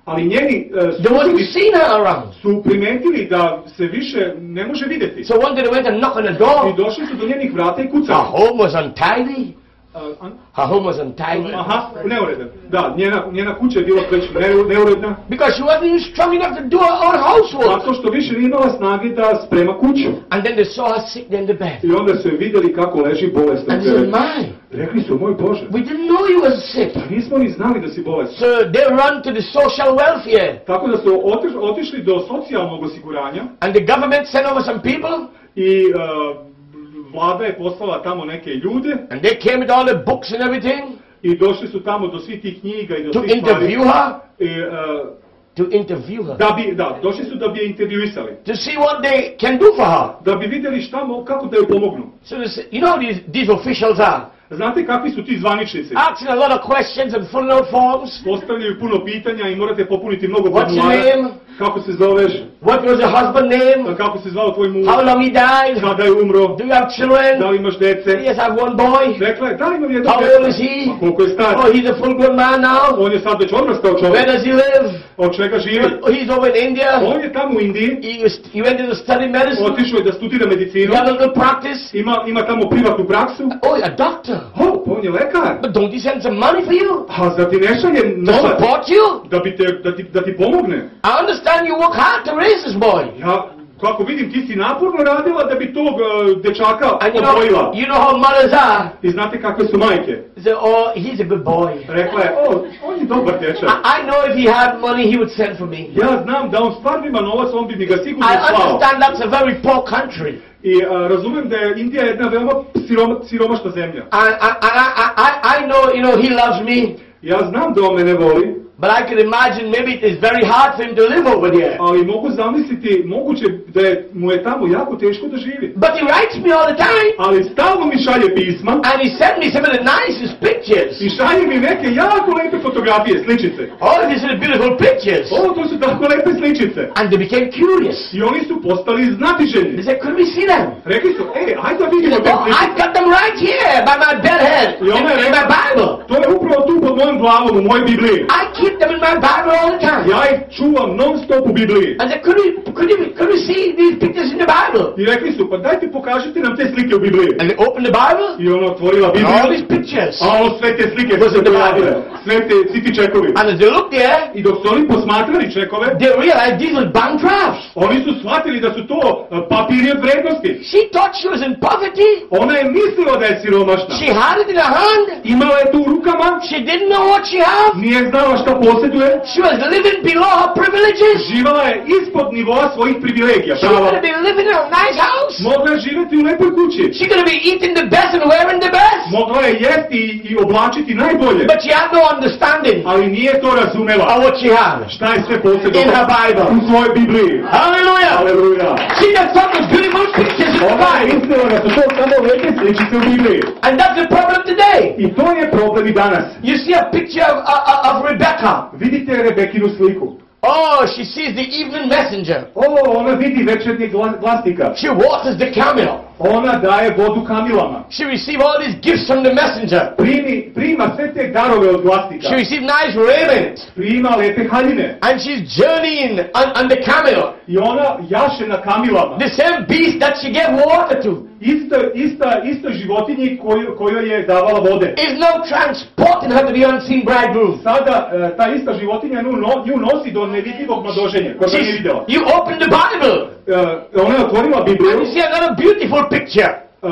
Ali njeni uh, They wasn't susjedi seen her around. su primetili da se više ne može vidjeti. So one day they went and knocked on the I door. došli su do njenih vrata i Her kucali. home was untidy. Uh, an- Her home was untidy. Aha, neuredan. Da, njena, njena kuća je bila već neu- neuredna. Because she wasn't even strong enough to do her own housework. Zato što više nije imala snage da sprema kuću. And then they saw her sitting in the bed. I onda su je vidjeli kako leži bolesna. And they said, my, Rekli su, moj Bože, we didn't know you was sick. pa nismo ni znali da si bolesna. So they run to the social welfare. Tako da su otiš, otišli do socijalnog osiguranja And the government sent over some people. i uh, vlada je poslala tamo neke ljude And they came with all the books and everything i došli su tamo do svih tih knjiga i do to svih stvari. interview her. I, uh, To interview her. da bi, da, došli su da bi je intervjuisali. To see what they can do for her. Da bi vidjeli šta, mo- kako da joj pomognu. So they say, you know how these, these officials are. Znate kakvi su ti zvaničnici? Asking a lot of questions and filling out forms. Postavljaju puno pitanja i morate popuniti mnogo What's your formulara. name? Kako se zoveš? What was your husband's name? Kako se zvao tvoj muž? How long he died? Kada je umro? Do you have children? Da li imaš dece? Yes, I have one boy. Rekla je, da imam jedno How dete. old is he? Pa koliko je star? Oh, he's a full grown man now. On je sad već odrastao Where čovjek. does he live? Od čega živi? Oh, he's over in India. On je tamo u Indiji. He, was, he went in to study medicine. Otišao je da studira He medicinu. had a little practice. Ima, ima tamo privatnu praksu. Oh, a doctor. Oh, pa on je lekar. But don't he send some money for you? A za ti ne šalje To novac support you? da, bi te, da, ti, da ti pomogne. I understand you work hard to raise this boy. Ja, kako vidim, ti si naporno radila da bi tog uh, dečaka And you know, odgojila. you know how mothers are. I znate kakve su majke? They say, oh, he's a good boy. Rekla je, o, on je dobar dečak. I, I know if he had money, he would send for me. Ja znam da on stvarno ima novac, on bi mi ga sigurno I slao. understand that's a very poor country. I uh, razumem da je Indija jedna veoma siroma, siromašna zemlja. I, I, I, I, I know, you know, he loves me. Ja znam da on mene voli, But I can imagine maybe it is very hard for him to live over there. ali mogu zamisliti, moguće da je, mu je tamo jako teško da živi. But he writes me all the time. Ali stalno mi šalje pisma And he sent me some of the nicest pictures. i šalje mi neke jako lepe fotografije, sličice. All of these are beautiful pictures. O, to su tako lepe sličice. And they became curious. I oni su postali They znatiželjni. said, could we see them? Rekli su, ej, ajde da He vidimo said, te oh, slike. I've got them right here by my bedhead in, Yeah, man. in my Bible. To je upravo tu pod mojom glavom u mojoj Bibliji. I keep them in my Bible all the time. Ja ih čuvam non stop u Bibliji. I said, could we, could, we, could we see these pictures in the Bible? I rekli su, pa dajte pokažite nam te slike u Bibliji. And they opened the Bible. I ona otvorila And all Bibliju. these pictures. A ono sve te slike Was su in se the pojavile. Bible. Sve te, svi ti čekovi. And as they looked there, I dok su oni posmatrali čekove, they realized these were bank drafts. oni su shvatili da su to uh, papiri od vrednosti. She thought she was in poverty. Ona je mislila da je siromašna. She had it in her hand. Imala je to u rukama, She didn't know what she had. nije znala šta posjeduje. She was living below her privileges. Živala je ispod nivoa svojih privilegija. She Prava. could be living in a nice house. Mogla je živjeti u lepoj kući. She could be eating the best and wearing the best. Mogla je jesti i, i oblačiti najbolje. But she had no understanding Ali nije to razumela. of what she had. Šta je sve In posjedovala her Bible. u svojoj Bibliji. Hallelujah. Aleluja. She just thought it was beautiful pictures in the Ona je Bible. mislila da su to samo lepe sličice u Bibliji. And that's the problem today. I to je problem i danas. You see a picture of, of, of Rebecca. Vidite Rebekinu sliku. Oh, she sees the evening messenger. O, ona vidi večernjeg gla- glasnika. She waters the camel. Ona daje vodu kamilama. She received all these gifts from the messenger. Primi, prima sve te darove od glasnika. She received nice raiment. Prima lepe haljine. And she's journeying on, on the camel. I ona jaše na kamilama. The same beast that she gave water to Ista, ista, ista životinji koju, kojoj je davala vode. is now transporting her to the unseen bridegroom. Sada e, ta ista životinja nju, no, nju nosi do nevidljivog mladoženja, koja ga nije She's, vidjela. you open the Bible E, ona je otvorila and Bibliju. you see another beautiful picture. E,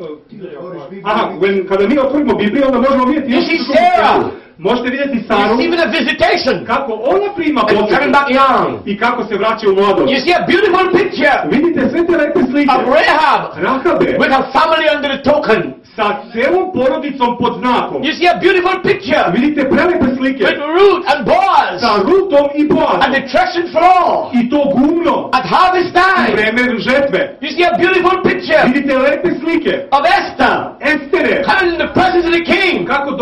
e, aha, when, kada mi otvorimo Bibliju, onda možemo vidjeti You još see drugu Sarah. sliku. Možete vidjeti Saru, Receiving a visitation kako ona prima and coming posjetu back young. i kako se vraća u mladost. You see a beautiful picture Vidite sve te lepe slike. of Rahab Rahabe with her family under the token. sa celom porodicom pod znakom. You see a beautiful picture Vidite prelepe slike with Ruth and Boaz sa Rutom i and Boazom. the threshing floor I to gumno at harvest u time. vreme žetve. You see a beautiful picture Vidite lepe slike of Esther Estere, coming in the presence of the king kako dolazi u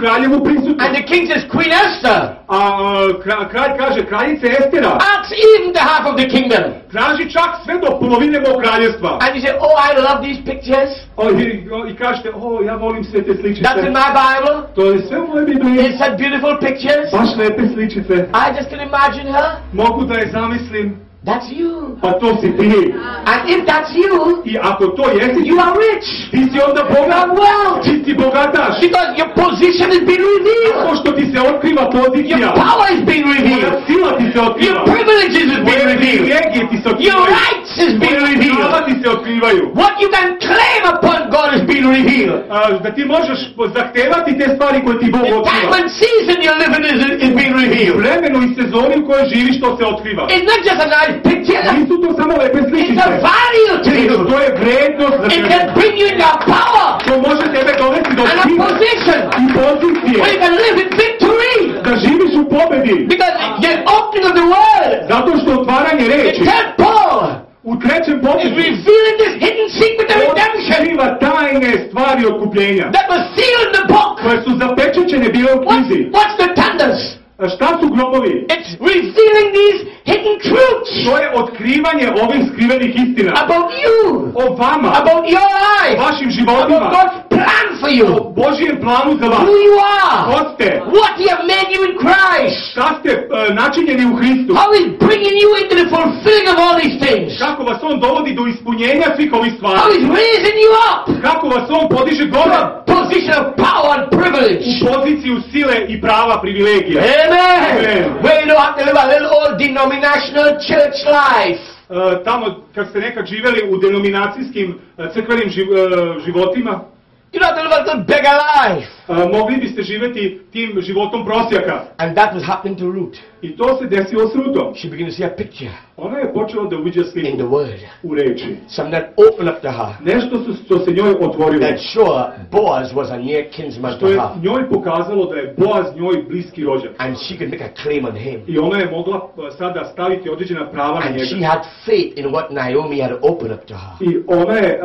kraljevu prisutnost. And the king says, Queen Esther, A uh, kra- kralj kaže, kraljice Estera, ask even the half of the kingdom. traži čak sve do polovine mog kraljevstva. And you say, oh, I love these pictures. O, i, o, I kažete, o, ja volim sve te sličice. That's in my Bible. To je sve u mojoj Bibliji. It's such beautiful pictures. Baš lepe sličice. I just can imagine her. Mogu da je zamislim. That's you. Pa to si ti. And if that's you, I ako to jesi, you are rich. ti si onda You bogat. are wealth. Ti si bogataš. Because your position is being To revealed. što ti se otkriva Your pozicija. power is being Tvoja revealed. sila ti se Your otkriva. privileges is being Tvoje revealed. privilegije ti se Your otkrivaju. rights is being Prava revealed. ti se otkrivaju. What you can claim upon God is being revealed. A, da ti možeš zahtevati te stvari koje ti Bog The otkriva. time and season you live in is, is being U revealed. vremenu i sezoni u kojoj živiš to se otkriva. It's not just a nice picture. Nisu to samo lepe It's sličice. a value to you. To je vrednost za It tebe. can bring you in your power To može tebe dovesti do and a sila position i pozicije. where you can live in victory. Da živiš u pobedi. Because the opening of the word, Zato što otvaranje the reči third Paul, u trećem is popisu revealing this hidden secret of redemption otkriva tajne stvari otkupljenja that was sealed in the book. koje su zapečećene bile u What's, knjizi. what's the thunders? A šta su grobovi? It's revealing these hidden truths To je otkrivanje ovih skrivenih istina. about you, O vama, about your life, vašim about životima, God's plan for o you, Božijem planu za vas. who you Ko are, ste? what He have made you in Christ, Šta ste e, načinjeni u Hristu? how He's bringing you into the fulfilling of all these things, Kako vas On dovodi do ispunjenja svih ovih how stvari? He's raising you up Kako vas On podiže to gore a position of power and u privilege. poziciju sile i prava privilegija? Amen. Amen. Where you don't have to live a little old denominational church life. E, tamo kad ste nekad živjeli u denominacijskim e, crkvenim živ- e, životima, You don't have to live a little beggar life. e, mogli biste živjeti tim životom prosjaka. And that was happening to Ruth. I to se desilo s Rutom. She began to see a picture Ona je počela da uviđa in sliku the Word. u reči. Something that opened up to her. Nešto su, što se njoj otvorilo. That sure Boaz was a near kinsman Što to je her. njoj pokazalo da je Boaz njoj bliski rođak. And she could make a claim on him. I ona je mogla e, sada staviti određena prava na And she njega. had faith in what Naomi had opened up to her. I ona je...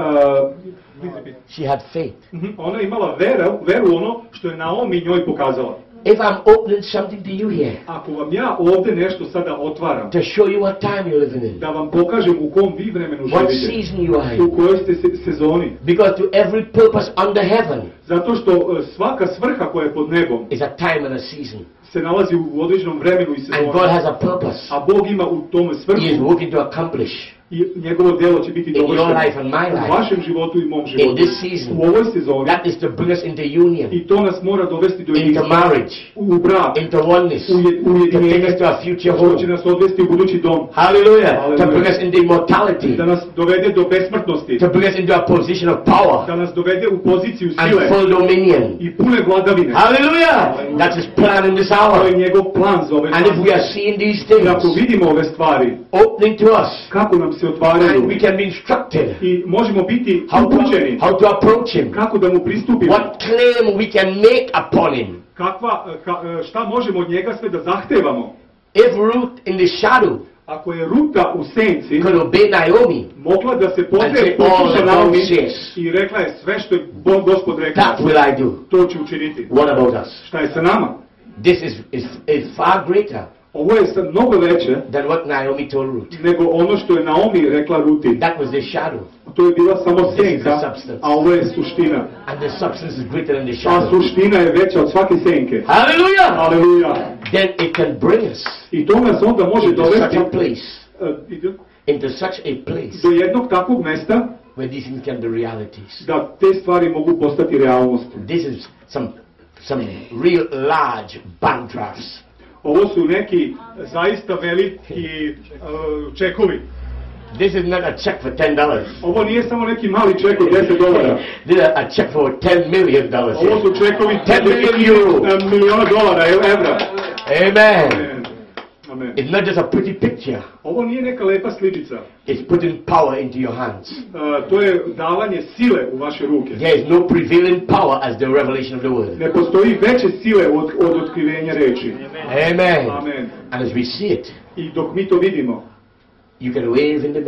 e, She had faith. mhm, ona je imala veru, veru u ono što je Naomi njoj pokazala. If I'm opening something to you here Ako vam ja ovdje nešto sada otvaram, to show you what time you're living in, da vam pokažem u kom vi vremenu what živite, season you are in, u kojoj ste se- sezoni, because to every purpose under heaven zato što e, svaka svrha koja je pod nebom is a time and a season. se nalazi u određenom vremenu i And sezoni. God has a purpose A Bog ima u tome He is svrhu working to accomplish i njegovo djelo će biti in your dovršeno life and my u life vašem životu i mom in životu. this season. U ovoj sezoni That is to bring us into union, i to nas mora dovesti do into jedinstva, marriage, u brak, into oneness, u je- u to take ujedinjenje, us to a future što će home. nas odvesti u budući dom, Hallelujah. To Hallelujah. bring us into immortality, da nas dovede do besmrtnosti, to bring us into a position of power da nas dovede u poziciju and sile full dominion. i pune vladavine. Hallelujah. That's His plan in this To hour. je njegov plan za ove And if stvari. we are seeing these I ako things vidimo ove stvari, opening to us, kako nam se and otvaraju we can be instructed i možemo biti how upućeni to, how to approach Him, kako da mu pristupimo, what claim we can make upon Him. kakva, ka- šta možemo od njega sve da zahtevamo. If Ruth in the shadow Ako je Ruta u senci could obey Naomi, mogla da se And say, pozre "All posluša that Naomi God says." i rekla je sve što je Bog Gospod rekao, that will I do. to ću učiniti. What about us? Šta je sa nama? This is, is, is far greater Ovo je sad mnogo veće than what Naomi told Ruth. nego ono što je Naomi rekla Ruti. That was the shadow, To je bila samo This is the senka, substance. a ovo je suština. and the substance is greater than the A shadow. suština je veća od svake senke. Hallelujah! Aleluja. Then it can bring us I to nas onda može into dovesti such a place, e, ide- into such a place do jednog takvog mesta where these things can be realities. da te stvari mogu postati realnost. This is some some real large bank drafts. Ovo su neki zaista veliki uh, čekovi. This is not a check for ten dollars. Ovo nije samo neki mali ček od deset dolara. This is a check for ten million dollars. Ovo su čekovi ten million euro. e, miliona dolara, ev- evra. Amen. Amen. Amen. It's not just a pretty picture. Ovo nije neka lepa sličica. It's putting power into your hands. Uh, to je davanje sile u vaše ruke. There is no prevailing power as the revelation of the word. Ne postoji veće sile od, od otkrivenja reči. Amen. Amen. And as we see it, I dok mi to vidimo, you can wave in the mirror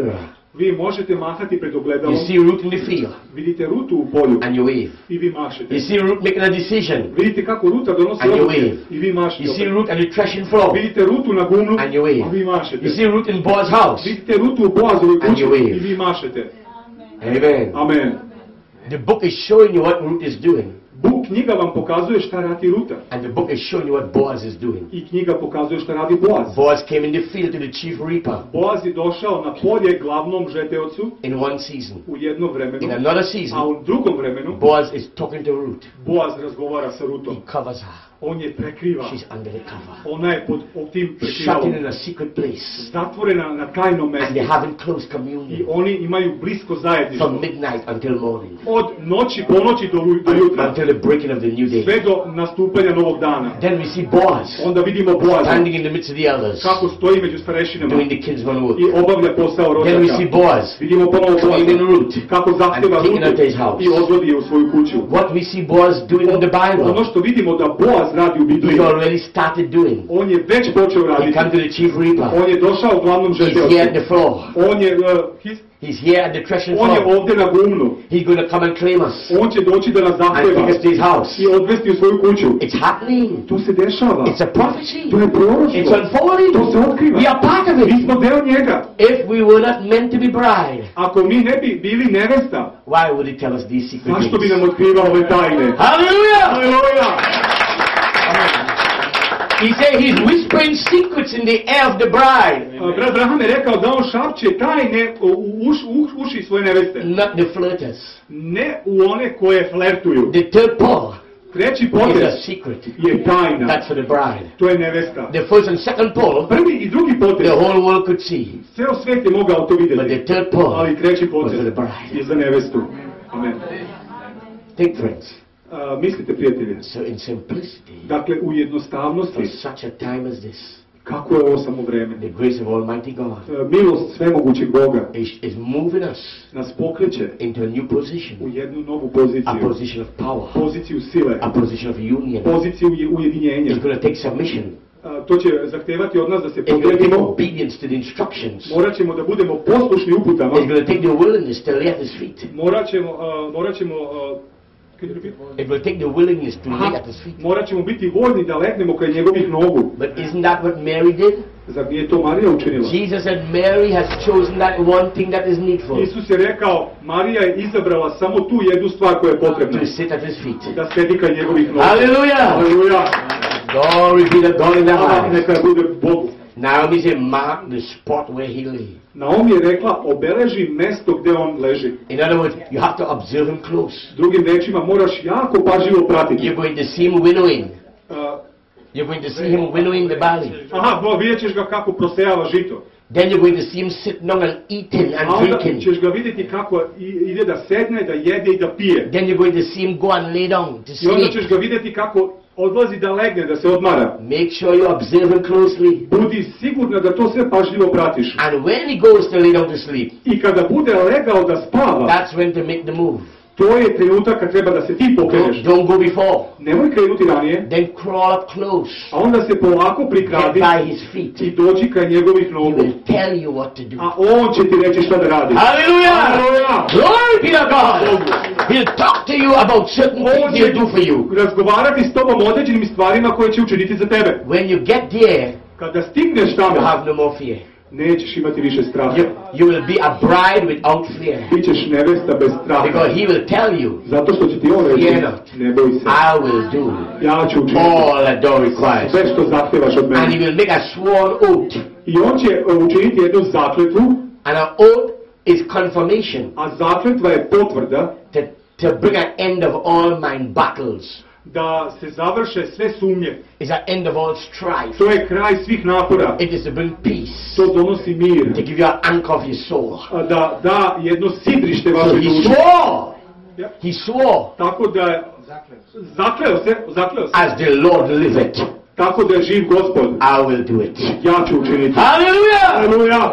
Vi možete mahati pred ogledalom. You see Ruth in the field, Vidite Rutu u polju and you wave. i vi mašete. You see Ruth making a decision, Vidite kako Ruta donosi And you odluke wave. i vi mašete. you see opet. Ruth on the threshing floor, Vidite Rutu na gumnu And you wave. a vi mašete. you see Ruth in Boaz's house. Vidite Rutu u Boazovoj And kući you wave. i vi mašete. Amen. Amen. The book is showing you what Ruth is doing, Bog knjiga vam pokazuje šta radi Ruta. and the book is showing you what Boaz is doing. I knjiga pokazuje šta radi Boaz. Boaz came in the field to the chief reaper Boaz je došao na polje glavnom žeteocu in one season. u jednom vremenu, In another a season, u drugom vremenu Boaz is talking to Ruth. Boaz razgovara sa Rutom. He covers her. On je prekriva. She's under the cover, Ona je pod pod tim shut in prekrivalom. in a secret place, Zatvorena na tajnom and they're mjestu. having close I communion oni imaju blisko from zajedništvo. midnight until morning, Od noći po noći do, ru- do jutra. until the breaking of the new day. Sve do nastupanja novog dana. Then we see Boaz Onda vidimo Boaza standing in the midst of the elders, kako stoji među starešinama doing the kinsman work. i obavlja posao Then we see rođaka. Boaz Vidimo ponovo coming in Boaza Ruth kako zahteva and taking her to his Rutu house. i odvodi je u svoju kuću. What we see Boaz doing in the Ono Bible, što vidimo da Boaz radi u he Bibliji, already started doing. on je već počeo He raditi. come to the chief reaper. On je došao u glavnom He's here at žeteocu. the floor. On je, uh, his- He's here at the threshing on je floor. ovdje na gumnu. He's going to come and claim us On će doći da nas and take zahteva us to his house. i odvesti u svoju kuću. It's happening. To se dešava. It's a prophecy. To je It's proroštvo. unfolding. To se otkriva. We are part of Mi it. smo deo njega. If we were not meant to be bride, Ako mi ne bi bili nevesta, why would he tell us these secret zašto bi things? nam otkrivao ove tajne? Hallelujah! Aleluja! He said he's whispering secrets in the ear of the bride, A, Brat Braham je rekao da on šapće tajne u uš, u uši svoje neveste. not the flirters. Ne u one koje flertuju. The third Paul Treći is a potez secret. je tajna. That's for the bride. To je nevesta. The first and second Paul, Prvi i drugi potez, the whole world could see. ceo svet je mogao to But the vidjeti. third Paul Ali treći was potez for the bride. je za nevestu. Amen. Think, friends. A, mislite, prijatelji, So in simplicity, dakle u for jednostavnosti, such a time as this, kako je ovo samo vreme? the grace of Almighty God E, Milost svemogućeg Boga is, is moving us nas pokreće into a new u position, jednu novu a poziciju. position of power, Poziciju sile, a position of union. poziciju je ujedinjenja. It's going to take submission. A, to će zahtevati od nas da se It's going to take podredimo. obedience to the instructions. Morat ćemo da budemo poslušni uputama. It's going to take the willingness to lay at His feet. Morat ćemo, a, morat ćemo, a, can you repeat? It will take the willingness to lay Aha, at His feet. morat ćemo biti voljni da legnemo kraj njegovih nogu. But isn't that what Mary did? Zar nije to Marija učinila? Jesus said Mary has chosen that one thing that is needful, Isus je rekao, Marija je izabrala samo tu jednu stvar koja je potrebna. to sit at His feet. Da sedi kraj njegovih nogu. Hallelujah! Aleluja! Glory be to God in the Hvala highest. neka bude Bogu. Naomi said, mark the spot where he lay. Naomi je rekla, obeleži mesto gdje on leži. In other words, you have to observe him close. Drugim rečima, moraš jako pažljivo pratiti. You're going to see him winnowing. Uh, You're going to see him winnowing the barley. aha, bo, vidjet ćeš ga kako prosejava žito. Then you're going to see him sitting down and eating A and onda drinking. ćeš ga vidjeti kako i- ide da sedne, da jede i da pije. Then you're going to see him go and lay down to I onda ćeš sleep. ga vidjeti kako odlazi da legne, da se odmara. Make sure you observe him closely. Budi sigurna da to sve pažljivo pratiš. And when he goes to lay down to sleep, I kada bude legao da spava, that's when to make the move. to je trenutak kad treba da se ti Don't, pokreneš. don't go before. Nemoj krenuti ranije, Then crawl up close. a onda se polako Get prikradi by his feet. i dođi kraj njegovih He nogu. will tell you what to do. A on će ti reći šta da radi. Hallelujah! Hallelujah! Glory be to God! He'll talk to you about certain On things će he'll do for you. razgovarati s tobom o određenim stvarima koje će učiniti za tebe. When you get there, Kada stigneš you tamo, have no more fear. nećeš imati više straha. You, you will be a bride without fear. Bićeš nevesta bez straha. Because he will tell you, Zato što će ti on reći, Fear not. ne boj se, I will do ja ću učiniti all that thou requires. sve što zahtevaš od And he mene. will make a sworn oath. I on će uh, učiniti jednu zakletvu, And an oath is confirmation a zakletva je potvrda to, to bring an end of all my battles. da se završe sve sumnje. It's an end of all strife. To je kraj svih napora. It is to bring peace. To donosi mir. To give you an anchor of your soul. A da da jedno sidrište So vaše he duše. swore. Ja. He swore, Tako da je zakleo se, zakleo se. as the Lord liveth, Tako da je živ Gospod. I will do it. Ja ću učiniti. Hallelujah! Aleluja!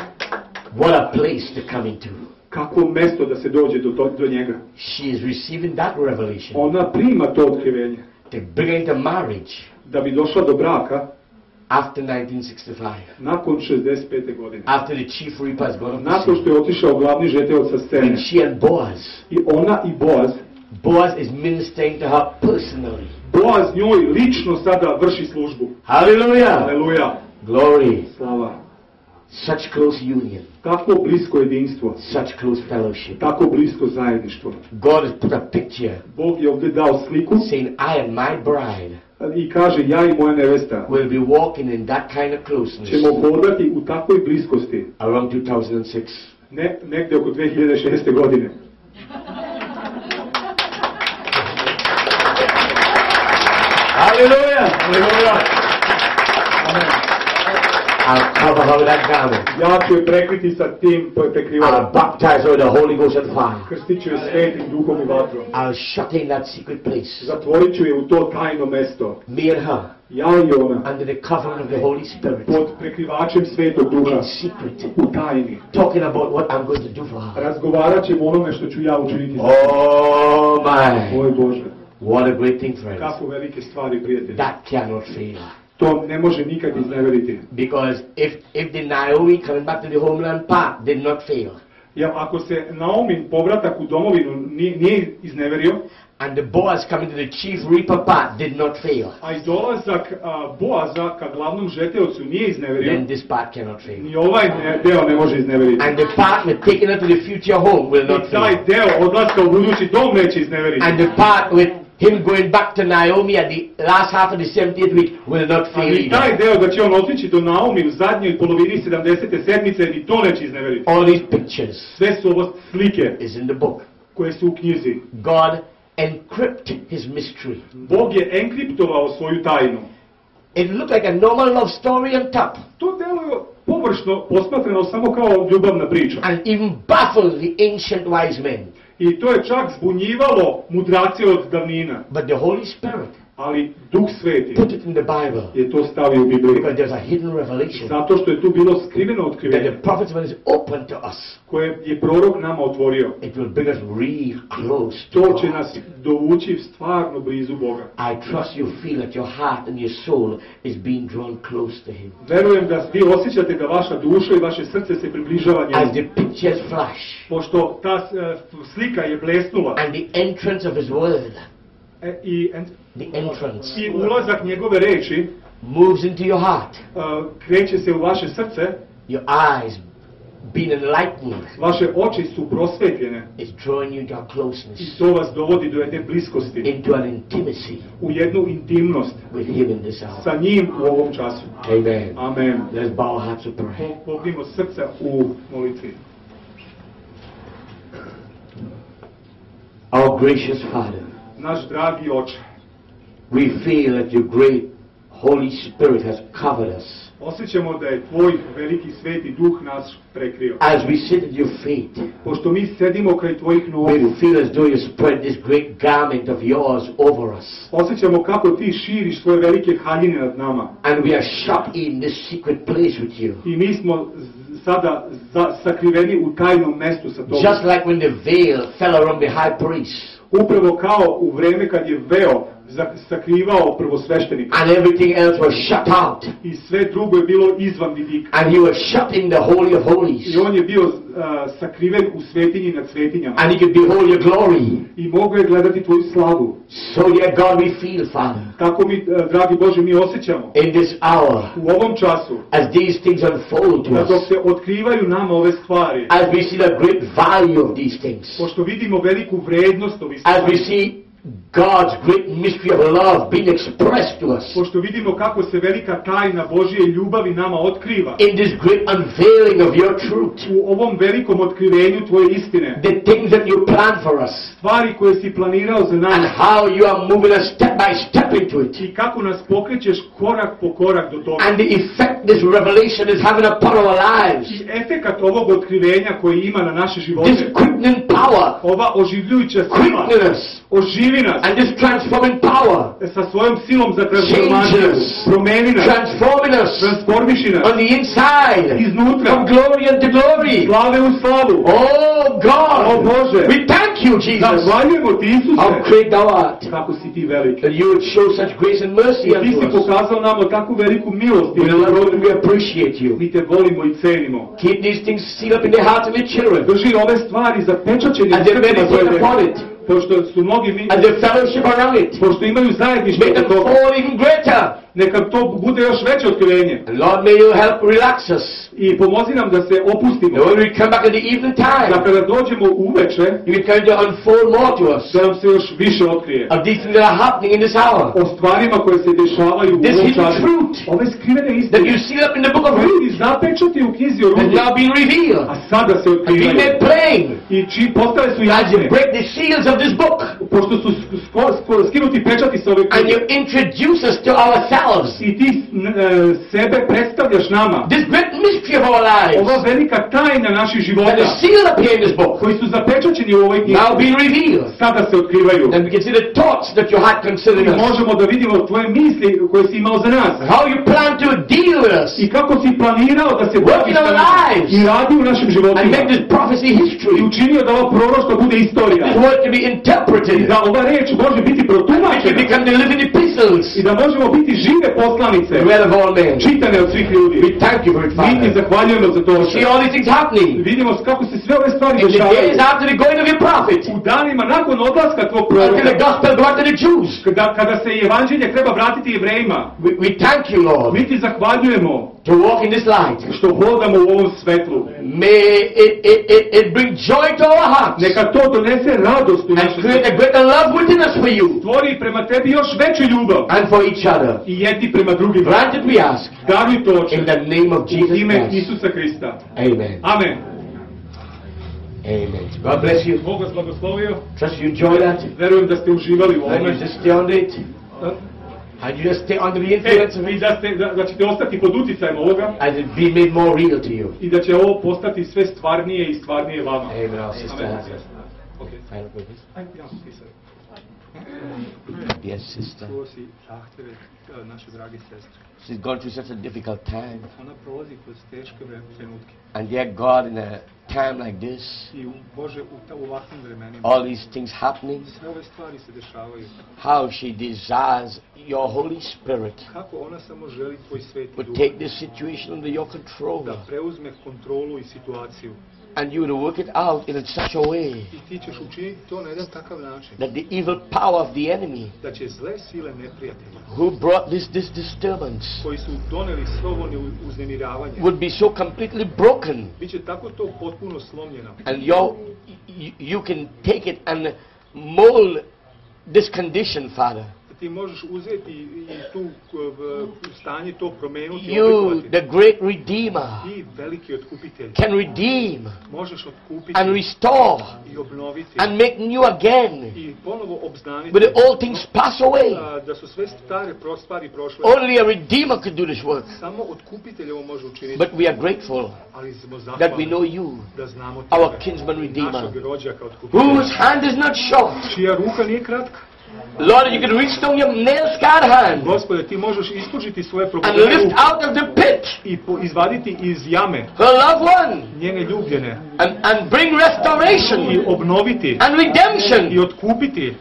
What a place to come into. Kako mesto da se dođe do, do, do njega. She is receiving that revelation Ona prima to otkrivenje. to bring her into marriage Da bi došla do braka, After nineteen sixty-five. Nakon šezdeset pete godine. After the chief reaper has gone off the Nakon što scene. je otišao glavni žeteoc sa scene. And she and Boaz. I ona i Boaz. Boaz is ministering to her personally. Boaz njoj lično sada vrši službu. Hallelujah. Aleluja. Glory. Slava. Such close union. Tako blisko jedinstvo. Such close fellowship. Tako blisko zajedništvo. God has put a picture Bog je ovdje dao sliku saying, I and my bride i kaže ja i moja nevesta will be walking in that kind of closeness ćemo hodati u takvoj bliskosti. around two thousand six. Ne, negdje oko dve hiljade šeste godine. Hallelujah! Hallelujah! Amen. I'll cover her with that garment. Ja ću je prekriti sa tim prekrivalom. I'll baptize her with the Holy Ghost and fire. Krstit ću je svetim duhom i vatrom. I'll shut her in that secret place. Zatvorit ću je u to tajno mesto. Me and her, Ja i ona. under the covering of the Holy Spirit, Pod prekrivačem svetog duha. in secret, U tajni. talking about what I'm going to do for her. Razgovarat ćemo o onome što ću ja učiniti. Oh my! Moj Bože. What a great thing, friends. Kako velike stvari, prijatelji. That cannot fail. To ne može nikad izneveriti. Because if, if the Naomi coming back to the homeland path did not fail, Jer ako se Naomin povratak u domovinu nije, nije izneverio, and the Boaz coming to the chief reaper path did not fail, a i dolazak a, Boaza ka glavnom žeteocu nije izneverio, then this path cannot fail. ni ovaj ne, deo ne može izneveriti. And the path with taking her to the future home will not I taj fail. deo odlaska u budući dom neće izneveriti. And the part with him going back to Naomi at the last half of the seventieth week will not A fail i taj either. deo da će on otići do Naomi u zadnjoj polovini sedamdesete sedmice, ni to neće izneveriti. All these pictures Sve su ovo slike is in the book. koje su u knjizi. God encrypted his mystery. Bog je enkriptovao svoju tajnu. It looked like a normal love story on top, To deluje površno posmatrano samo kao ljubavna priča. and even baffled the ancient wise men. I to je čak zbunjivalo mudrace od davnina. But the Holy Spirit Ali Duh Sveti put it in the Bible je to stavio u Bibliju. because there's a hidden revelation Zato što je tu bilo skriveno that otkrivenje the prophets, when it's open to us, koje je prorok nama otvorio. it will bring us real close to To će God. nas dovući stvarno blizu Boga. I trust you feel that your heart and your soul is being drawn close to Him. Verujem da vi osjećate da vaša duša i vaše srce se približava As njemu. the pictures flash Pošto ta e, slika je blesnula and the entrance of His word, e, i, en- the entrance, i ulazak njegove reči moves into your heart, e, kreće se u vaše srce, your eyes being enlightened, vaše oči su prosvetljene it's drawing you into a i closeness, to vas dovodi do jedne bliskosti, into an intimacy u jednu intimnost with Him in this hour. sa njim u ovom času. Amen. Amen. Let's bow our hearts to prayer. Pognimo srca u molitvi. Our gracious Father, Naš dragi oče, we feel that your great Holy Spirit has covered us. osjećamo da je tvoj veliki sveti duh nas prekrio. As we sit at your feet, Pošto mi sedimo kraj tvojih nogu, we feel as though you spread this great garment of yours over us. osjećamo kako ti širiš svoje velike haljine nad nama. And we are shut in this secret place with you. I mi smo z- sada za, sakriveni u tajnom mestu sa tobom. Just like when the veil fell around the high priest Upravo kao u vreme kad je veo za- sakrivao prvosveštenika. and everything else was shut out. I sve drugo je bilo izvan vidika. And he was shut in the Holy of Holies. I on je bio a, sakriven u svetinji nad svetinjama. And he could behold your glory. I mogao je gledati tvoju slavu. So dear God, we feel, Father, Tako mi, a, dragi Bože, mi osjećamo in this hour, u ovom času, as these things unfold to da dok us, se otkrivaju nama ove stvari, as we see the great value of these things, pošto vidimo veliku vrednost ovih as we stvari, see God's great mystery of love being expressed to us, pošto vidimo kako se velika tajna Božje ljubavi nama otkriva, in this great unveiling of your truth, u ovom velikom otkrivenju tvoje istine, the things that you plan for us, stvari koje si planirao za and nas how you are moving us step by step into it, i kako nas pokrećeš korak po korak do toga. and the effect this revelation is having upon our lives, I efekat ovog otkrivenja koji ima na naše this živote, quickening power, ova oživljujuća sila, quickening us, oživljuje živi nas. And this transforming power Sa svojom silom za transformaciju. changes, Promeni nas. transforming us Transformiši nas. on the inside, Iznutra. from glory unto glory. Slave u slavu. Oh God, O Bože. we thank you, Jesus. Zahvaljujemo ti, Isuse. How great thou art, Kako si ti veliki. that you would show such grace and mercy Ti si unto us. pokazao nam takvu veliku milost. We love you and we appreciate you. Mi te volimo i cenimo. Keep these things sealed up in the hearts of your children, Drži ove stvari zapečaćene and they meditate upon it, pošto su mnogi mi, and they fellowship around it. pošto imaju zajedništvo Make oko them toga. fall even greater. Neka to bude još veće otkrivenje. And Lord, may you help relax us. I pomozi nam da se opustimo. That when we come back in the evening Da time, kada dođemo uveče, you can kind of unfold more to us da nam se još više otkrije. of these things that are happening in this hour. O stvarima koje se dešavaju u This ovom hidden času. fruit Ove skrivene that istine. you seal up in the book of Ruth Koji zapečati u knjizi o has Rudi. now been revealed A sada se and been otkrivaju. made plain I či postale su as you jasne. break the seals of this book Pošto su sk- sk- sk- skinuti pečati sa ove and you knjige. introduce us to ourselves. I ti n- e, sebe predstavljaš nama. This great mystery of our lives Ova velika tajna naših that života is sealed up here in this book koji su zapečaćeni u ovoj knjizi. now being revealed. Sada se otkrivaju. Then we can see the thoughts that you had concerning I us, možemo da vidimo tvoje misli koje si imao za nas. how you plan to deal with us I kako si planirao da se Work in baviš our sa nama lives. i radi u našim and životima. make this prophecy I history, učinio da ova proroštvo bude istorija. this word to be I interpreted, da ova reč može biti and we can protumačena. become the living epistles I da možemo biti žive poslanice. read of all men. Čitane od svih ljudi. We thank you for it, Mi ti Father. zahvaljujemo za to. See all these things happening Vidimo kako se sve ove stvari in the dešavaju. days after the going of your prophet, U danima nakon odlaska tvog until the proroka. gospel go out to the Jews. Kada, kada se evanđelje treba vratiti Jevrejima. We, we thank you, Lord, Mi ti zahvaljujemo to walk in this light. što hodamo u ovom svetlu. May it, it, it, it bring joy to our hearts Neka to donese radost u and naše create srce. a greater love within us for you Stvori prema tebi još veću ljubav. and for each other. I jedni prema drugima. Grant it, we ask, Daruj to, Oče, in the name of u Jesus ime Christ. Isusa Krista. Amen. Amen. Amen. God bless you. Bog vas blagoslovio. Trust you enjoy that. Verujem da ste uživali u And you ovome. just stay on it. And you just stay under the influence of E, I it. da, ste, da, da ćete ostati pod uticajem ovoga As it be made more real to you. i da će ovo postati sve stvarnije i stvarnije vama. Amen. Our sister Amen. has it. Okay. Final purpose. Ajde, ja sam pisao. Yes, sister. Čuo si zahtjeve e, naše drage sestre. She's gone through such a difficult time. Ona prolazi kroz teške vre- trenutke. And yet God, in a time like this, I u, Bože, u, ta, u ovakvim vremenima, all these things happening, sve ove stvari se dešavaju. how she desires your Holy Spirit Kako ona samo želi tvoj sveti would duh take this situation under your control. da preuzme kontrolu i situaciju. And you would work it out in such a way I ti ćeš učiniti to na jedan takav način that the evil power of the enemy da će zle sile neprijatelja who brought this, this disturbance koji su doneli sve ovo ne- uznemiravanje would be so completely broken. biće tako to potpuno slomljeno. And your, you, you can take it and mold this condition, Father. Ti možeš uzeti i tu uh, v- stanje to promenuti i You, oblikovati. the great Redeemer, Ti veliki otkupitelj can redeem možeš otkupiti and restore i obnoviti and make new again. i ponovo obznaniti But all things pass away. a, da su sve stare pro- stvari prošle. Only a Redeemer could do this work. Samo otkupitelj ovo može učiniti. But we are grateful Ali smo that we zahvalni know you, da znamo our tebe, kinsman Redeemer, našeg rođaka otkupitelja, whose hand is not short. čija ruka nije kratka. Lord, you can reach down your nail-scarred hand Gospode, ti možeš ispružiti svoje and probudene lift ruke out of the pit i po- izvaditi iz jame her loved one njene ljubljene and, and bring i restoration obnoviti and i redemption. otkupiti.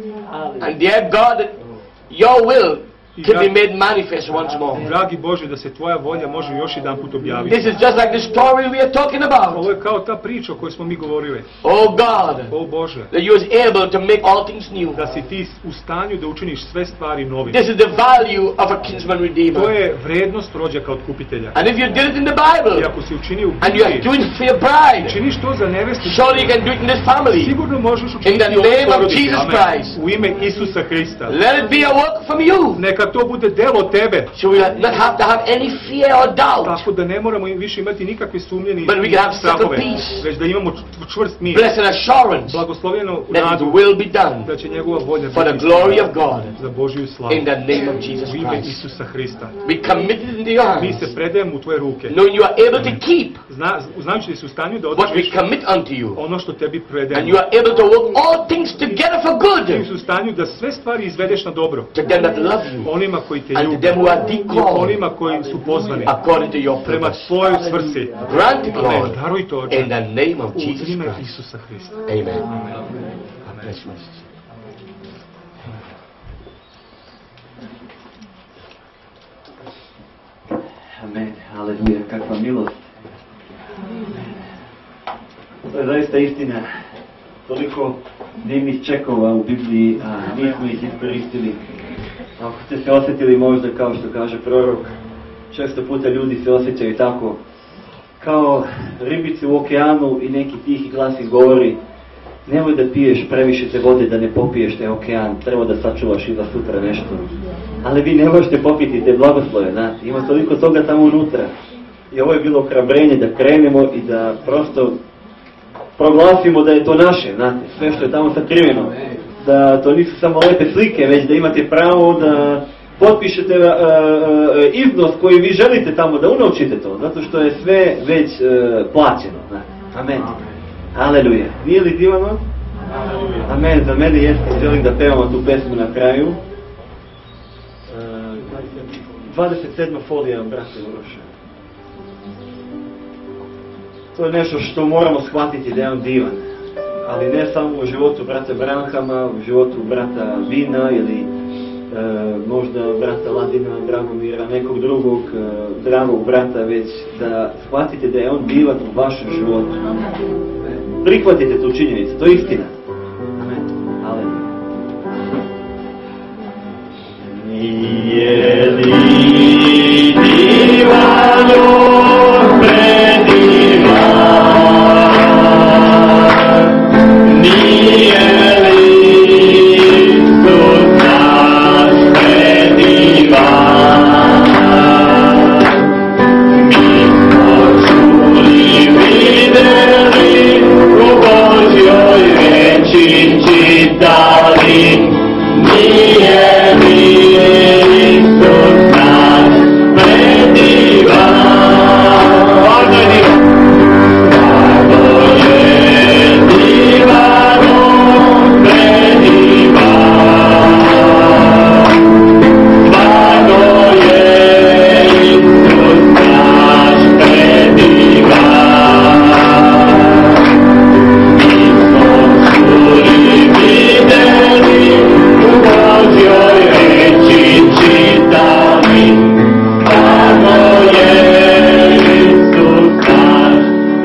And dear God, your will can be made manifest once more. Dragi Bože, da se tvoja volja može još jedan put objaviti. This is just like the story we are talking Ovo about. je kao ta priča o kojoj smo mi govorili. Oh God, O Bože, that you was able to make all things new. da si ti u stanju da učiniš sve stvari novim. This is the value of a kinsman To redeemer. je vrednost rođaka otkupitelja. And if you did it in the I Bible ako si učinio u and you are Bibliji, doing it for your bride, činiš to za nevestu, surely you can do it in this family. sigurno možeš In učiniti the u ovoj name of porodici. Jesus Amen. Christ. U ime Isusa Hrista. Let it be a work from you. Neka to bude delo tebe. So we not have to have any fear or doubt. Tako da ne moramo više imati nikakve sumnje ni But we can have settled strahove, peace. već da imamo čvrst mir. Blessed assurance Blagoslovljeno u that His nadu will be done da će njegova volja for the biti glory of God za Božju slavu. in the name of Jesus U ime Christ. Isusa Hrista. We commit it into your Mi hands, se predajemo u tvoje ruke. knowing you are able to keep Zna, znajući da si u stanju da what we održiš commit unto you, ono što tebi and predajemo. you are able to work all things together for good Ti si u stanju da sve stvari izvedeš na dobro. to them that love you Onima koji te and to ljube. them who are I decalled onima koji su pozvani according to your prema purpose. tvojoj svrsi. Grant it, Amen. Lord, Daruj to, Oče. in the name of U Jesus ime Christ. Isusa Hrista. Amen. God bless you. Amen, haleluja, kakva milost. To je zaista istina. Toliko divnih čekova u Bibliji, a mi smo ih iskoristili. Ako ste se osjetili možda kao što kaže prorok, često puta ljudi se osjećaju tako, kao ribice u okeanu i neki tihi glas im govori: nemoj da piješ previše te vode da ne popiješ te okean, treba da sačuvaš i za sutra nešto. Ali vi ne možete popiti te blagoslove, znate, ima toliko toga tamo unutra. I ovo je bilo ohrabrenje da krenemo i da prosto proglasimo da je to naše, znate, sve što je tamo sakriveno. Da to nisu samo lepe slike, već da imate pravo da potpišete uh, uh, iznos koji vi želite tamo, da unovčite to, zato što je sve već uh, plaćeno, znate. Amen. Haleluja. Nije li divano? Amen. Za mene jeste, želim da pevamo tu pesmu na kraju. dvadeset sedma folija, brate Uroše. To je nešto što moramo shvatiti da je on divan. Ali ne samo u životu brata Branhama, u životu brata Vina ili e, možda brata Ladina, Dragomira, nekog drugog e, dragog brata, već da shvatite da je on divan u vašem životu. Prihvatite tu činjenicu, to je istina. Amen. Haleluja. Nije li divan on predivan, nije li Isus naš predivan, mi smo čuli, videli, u Božjoj reči čitali, nije li Isus naš predivan. Stvarno je divan, on predivan. Stvarno je Isus naš predivan. Mi smo čuli, videli, u Božjoj reči čitali, stvarno je Isus naš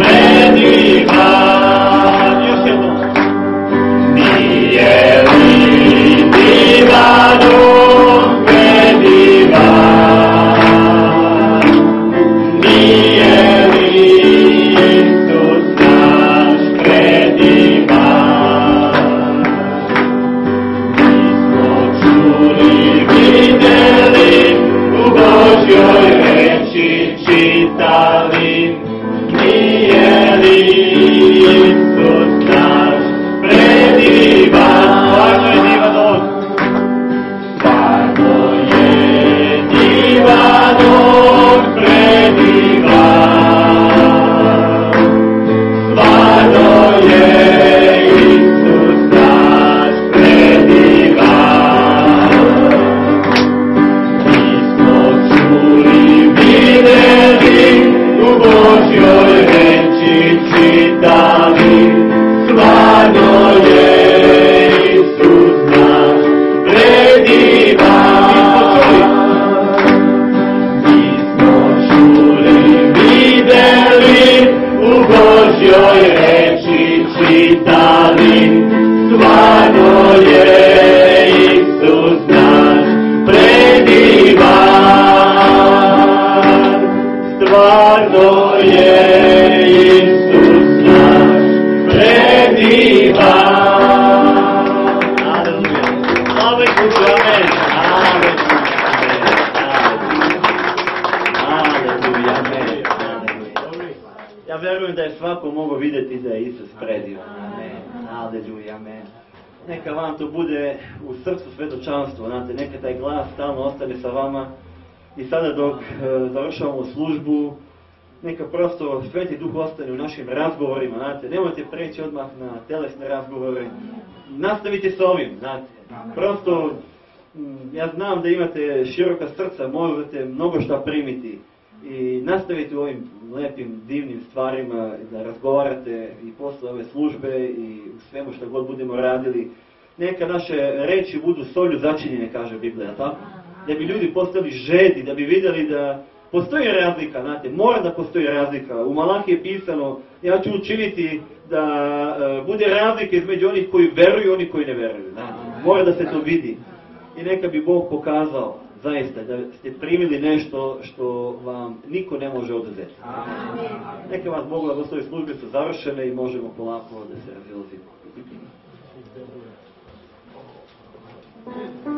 predivan. Još jednom. Nije li divan on predivan, nije li Isus naš predivan. Čuli, videli, u Božjoj reči čitali, nije li Isus naš predivan. Stvarno je divan on predivan. Stvarno je Isus naš predivan. Mi smo čuli, videli, u Božjoj reči čitali, stvarno je Isus naš predivan. Mi smo čuli, videli, u Božjoj reči čitali, stvarno je Isus naš predivan. Stvarno je Isus naš predivan. Aleluja. Slava Isusu, amen. Amen. da je svako mogao vidjeti da je Isus predio. Amen. Aleluja, amen. Neka vam to bude u srcu svjedočanstvo, znate, neka taj glas stalno ostane sa vama. I sada dok e, završavamo službu, neka prosto Sveti Duh ostane u našim razgovorima, znate, nemojte preći odmah na telesne razgovore. Nastavite s ovim, znate. Prosto, m, ja znam da imate široka srca, možete mnogo šta primiti. I nastavite u ovim lepim, divnim stvarima, da razgovarate i posle ove službe i u svemu što god budemo radili. Neka naše reči budu solju začinjene, kaže Biblija, tako? Da bi ljudi postali žedi, da bi vidjeli da postoji razlika, znate, mora da postoji razlika. U Malaki je pisano, ja ću učiniti da uh, bude razlika između onih koji veruju i onih koji ne veruju. Znate. Mora da se to vidi. I neka bi Bog pokazao zaista da ste primili nešto što vam niko ne može oduzeti. Neka vas Bog blagoslovi, službe su završene i možemo polako da se razilazimo.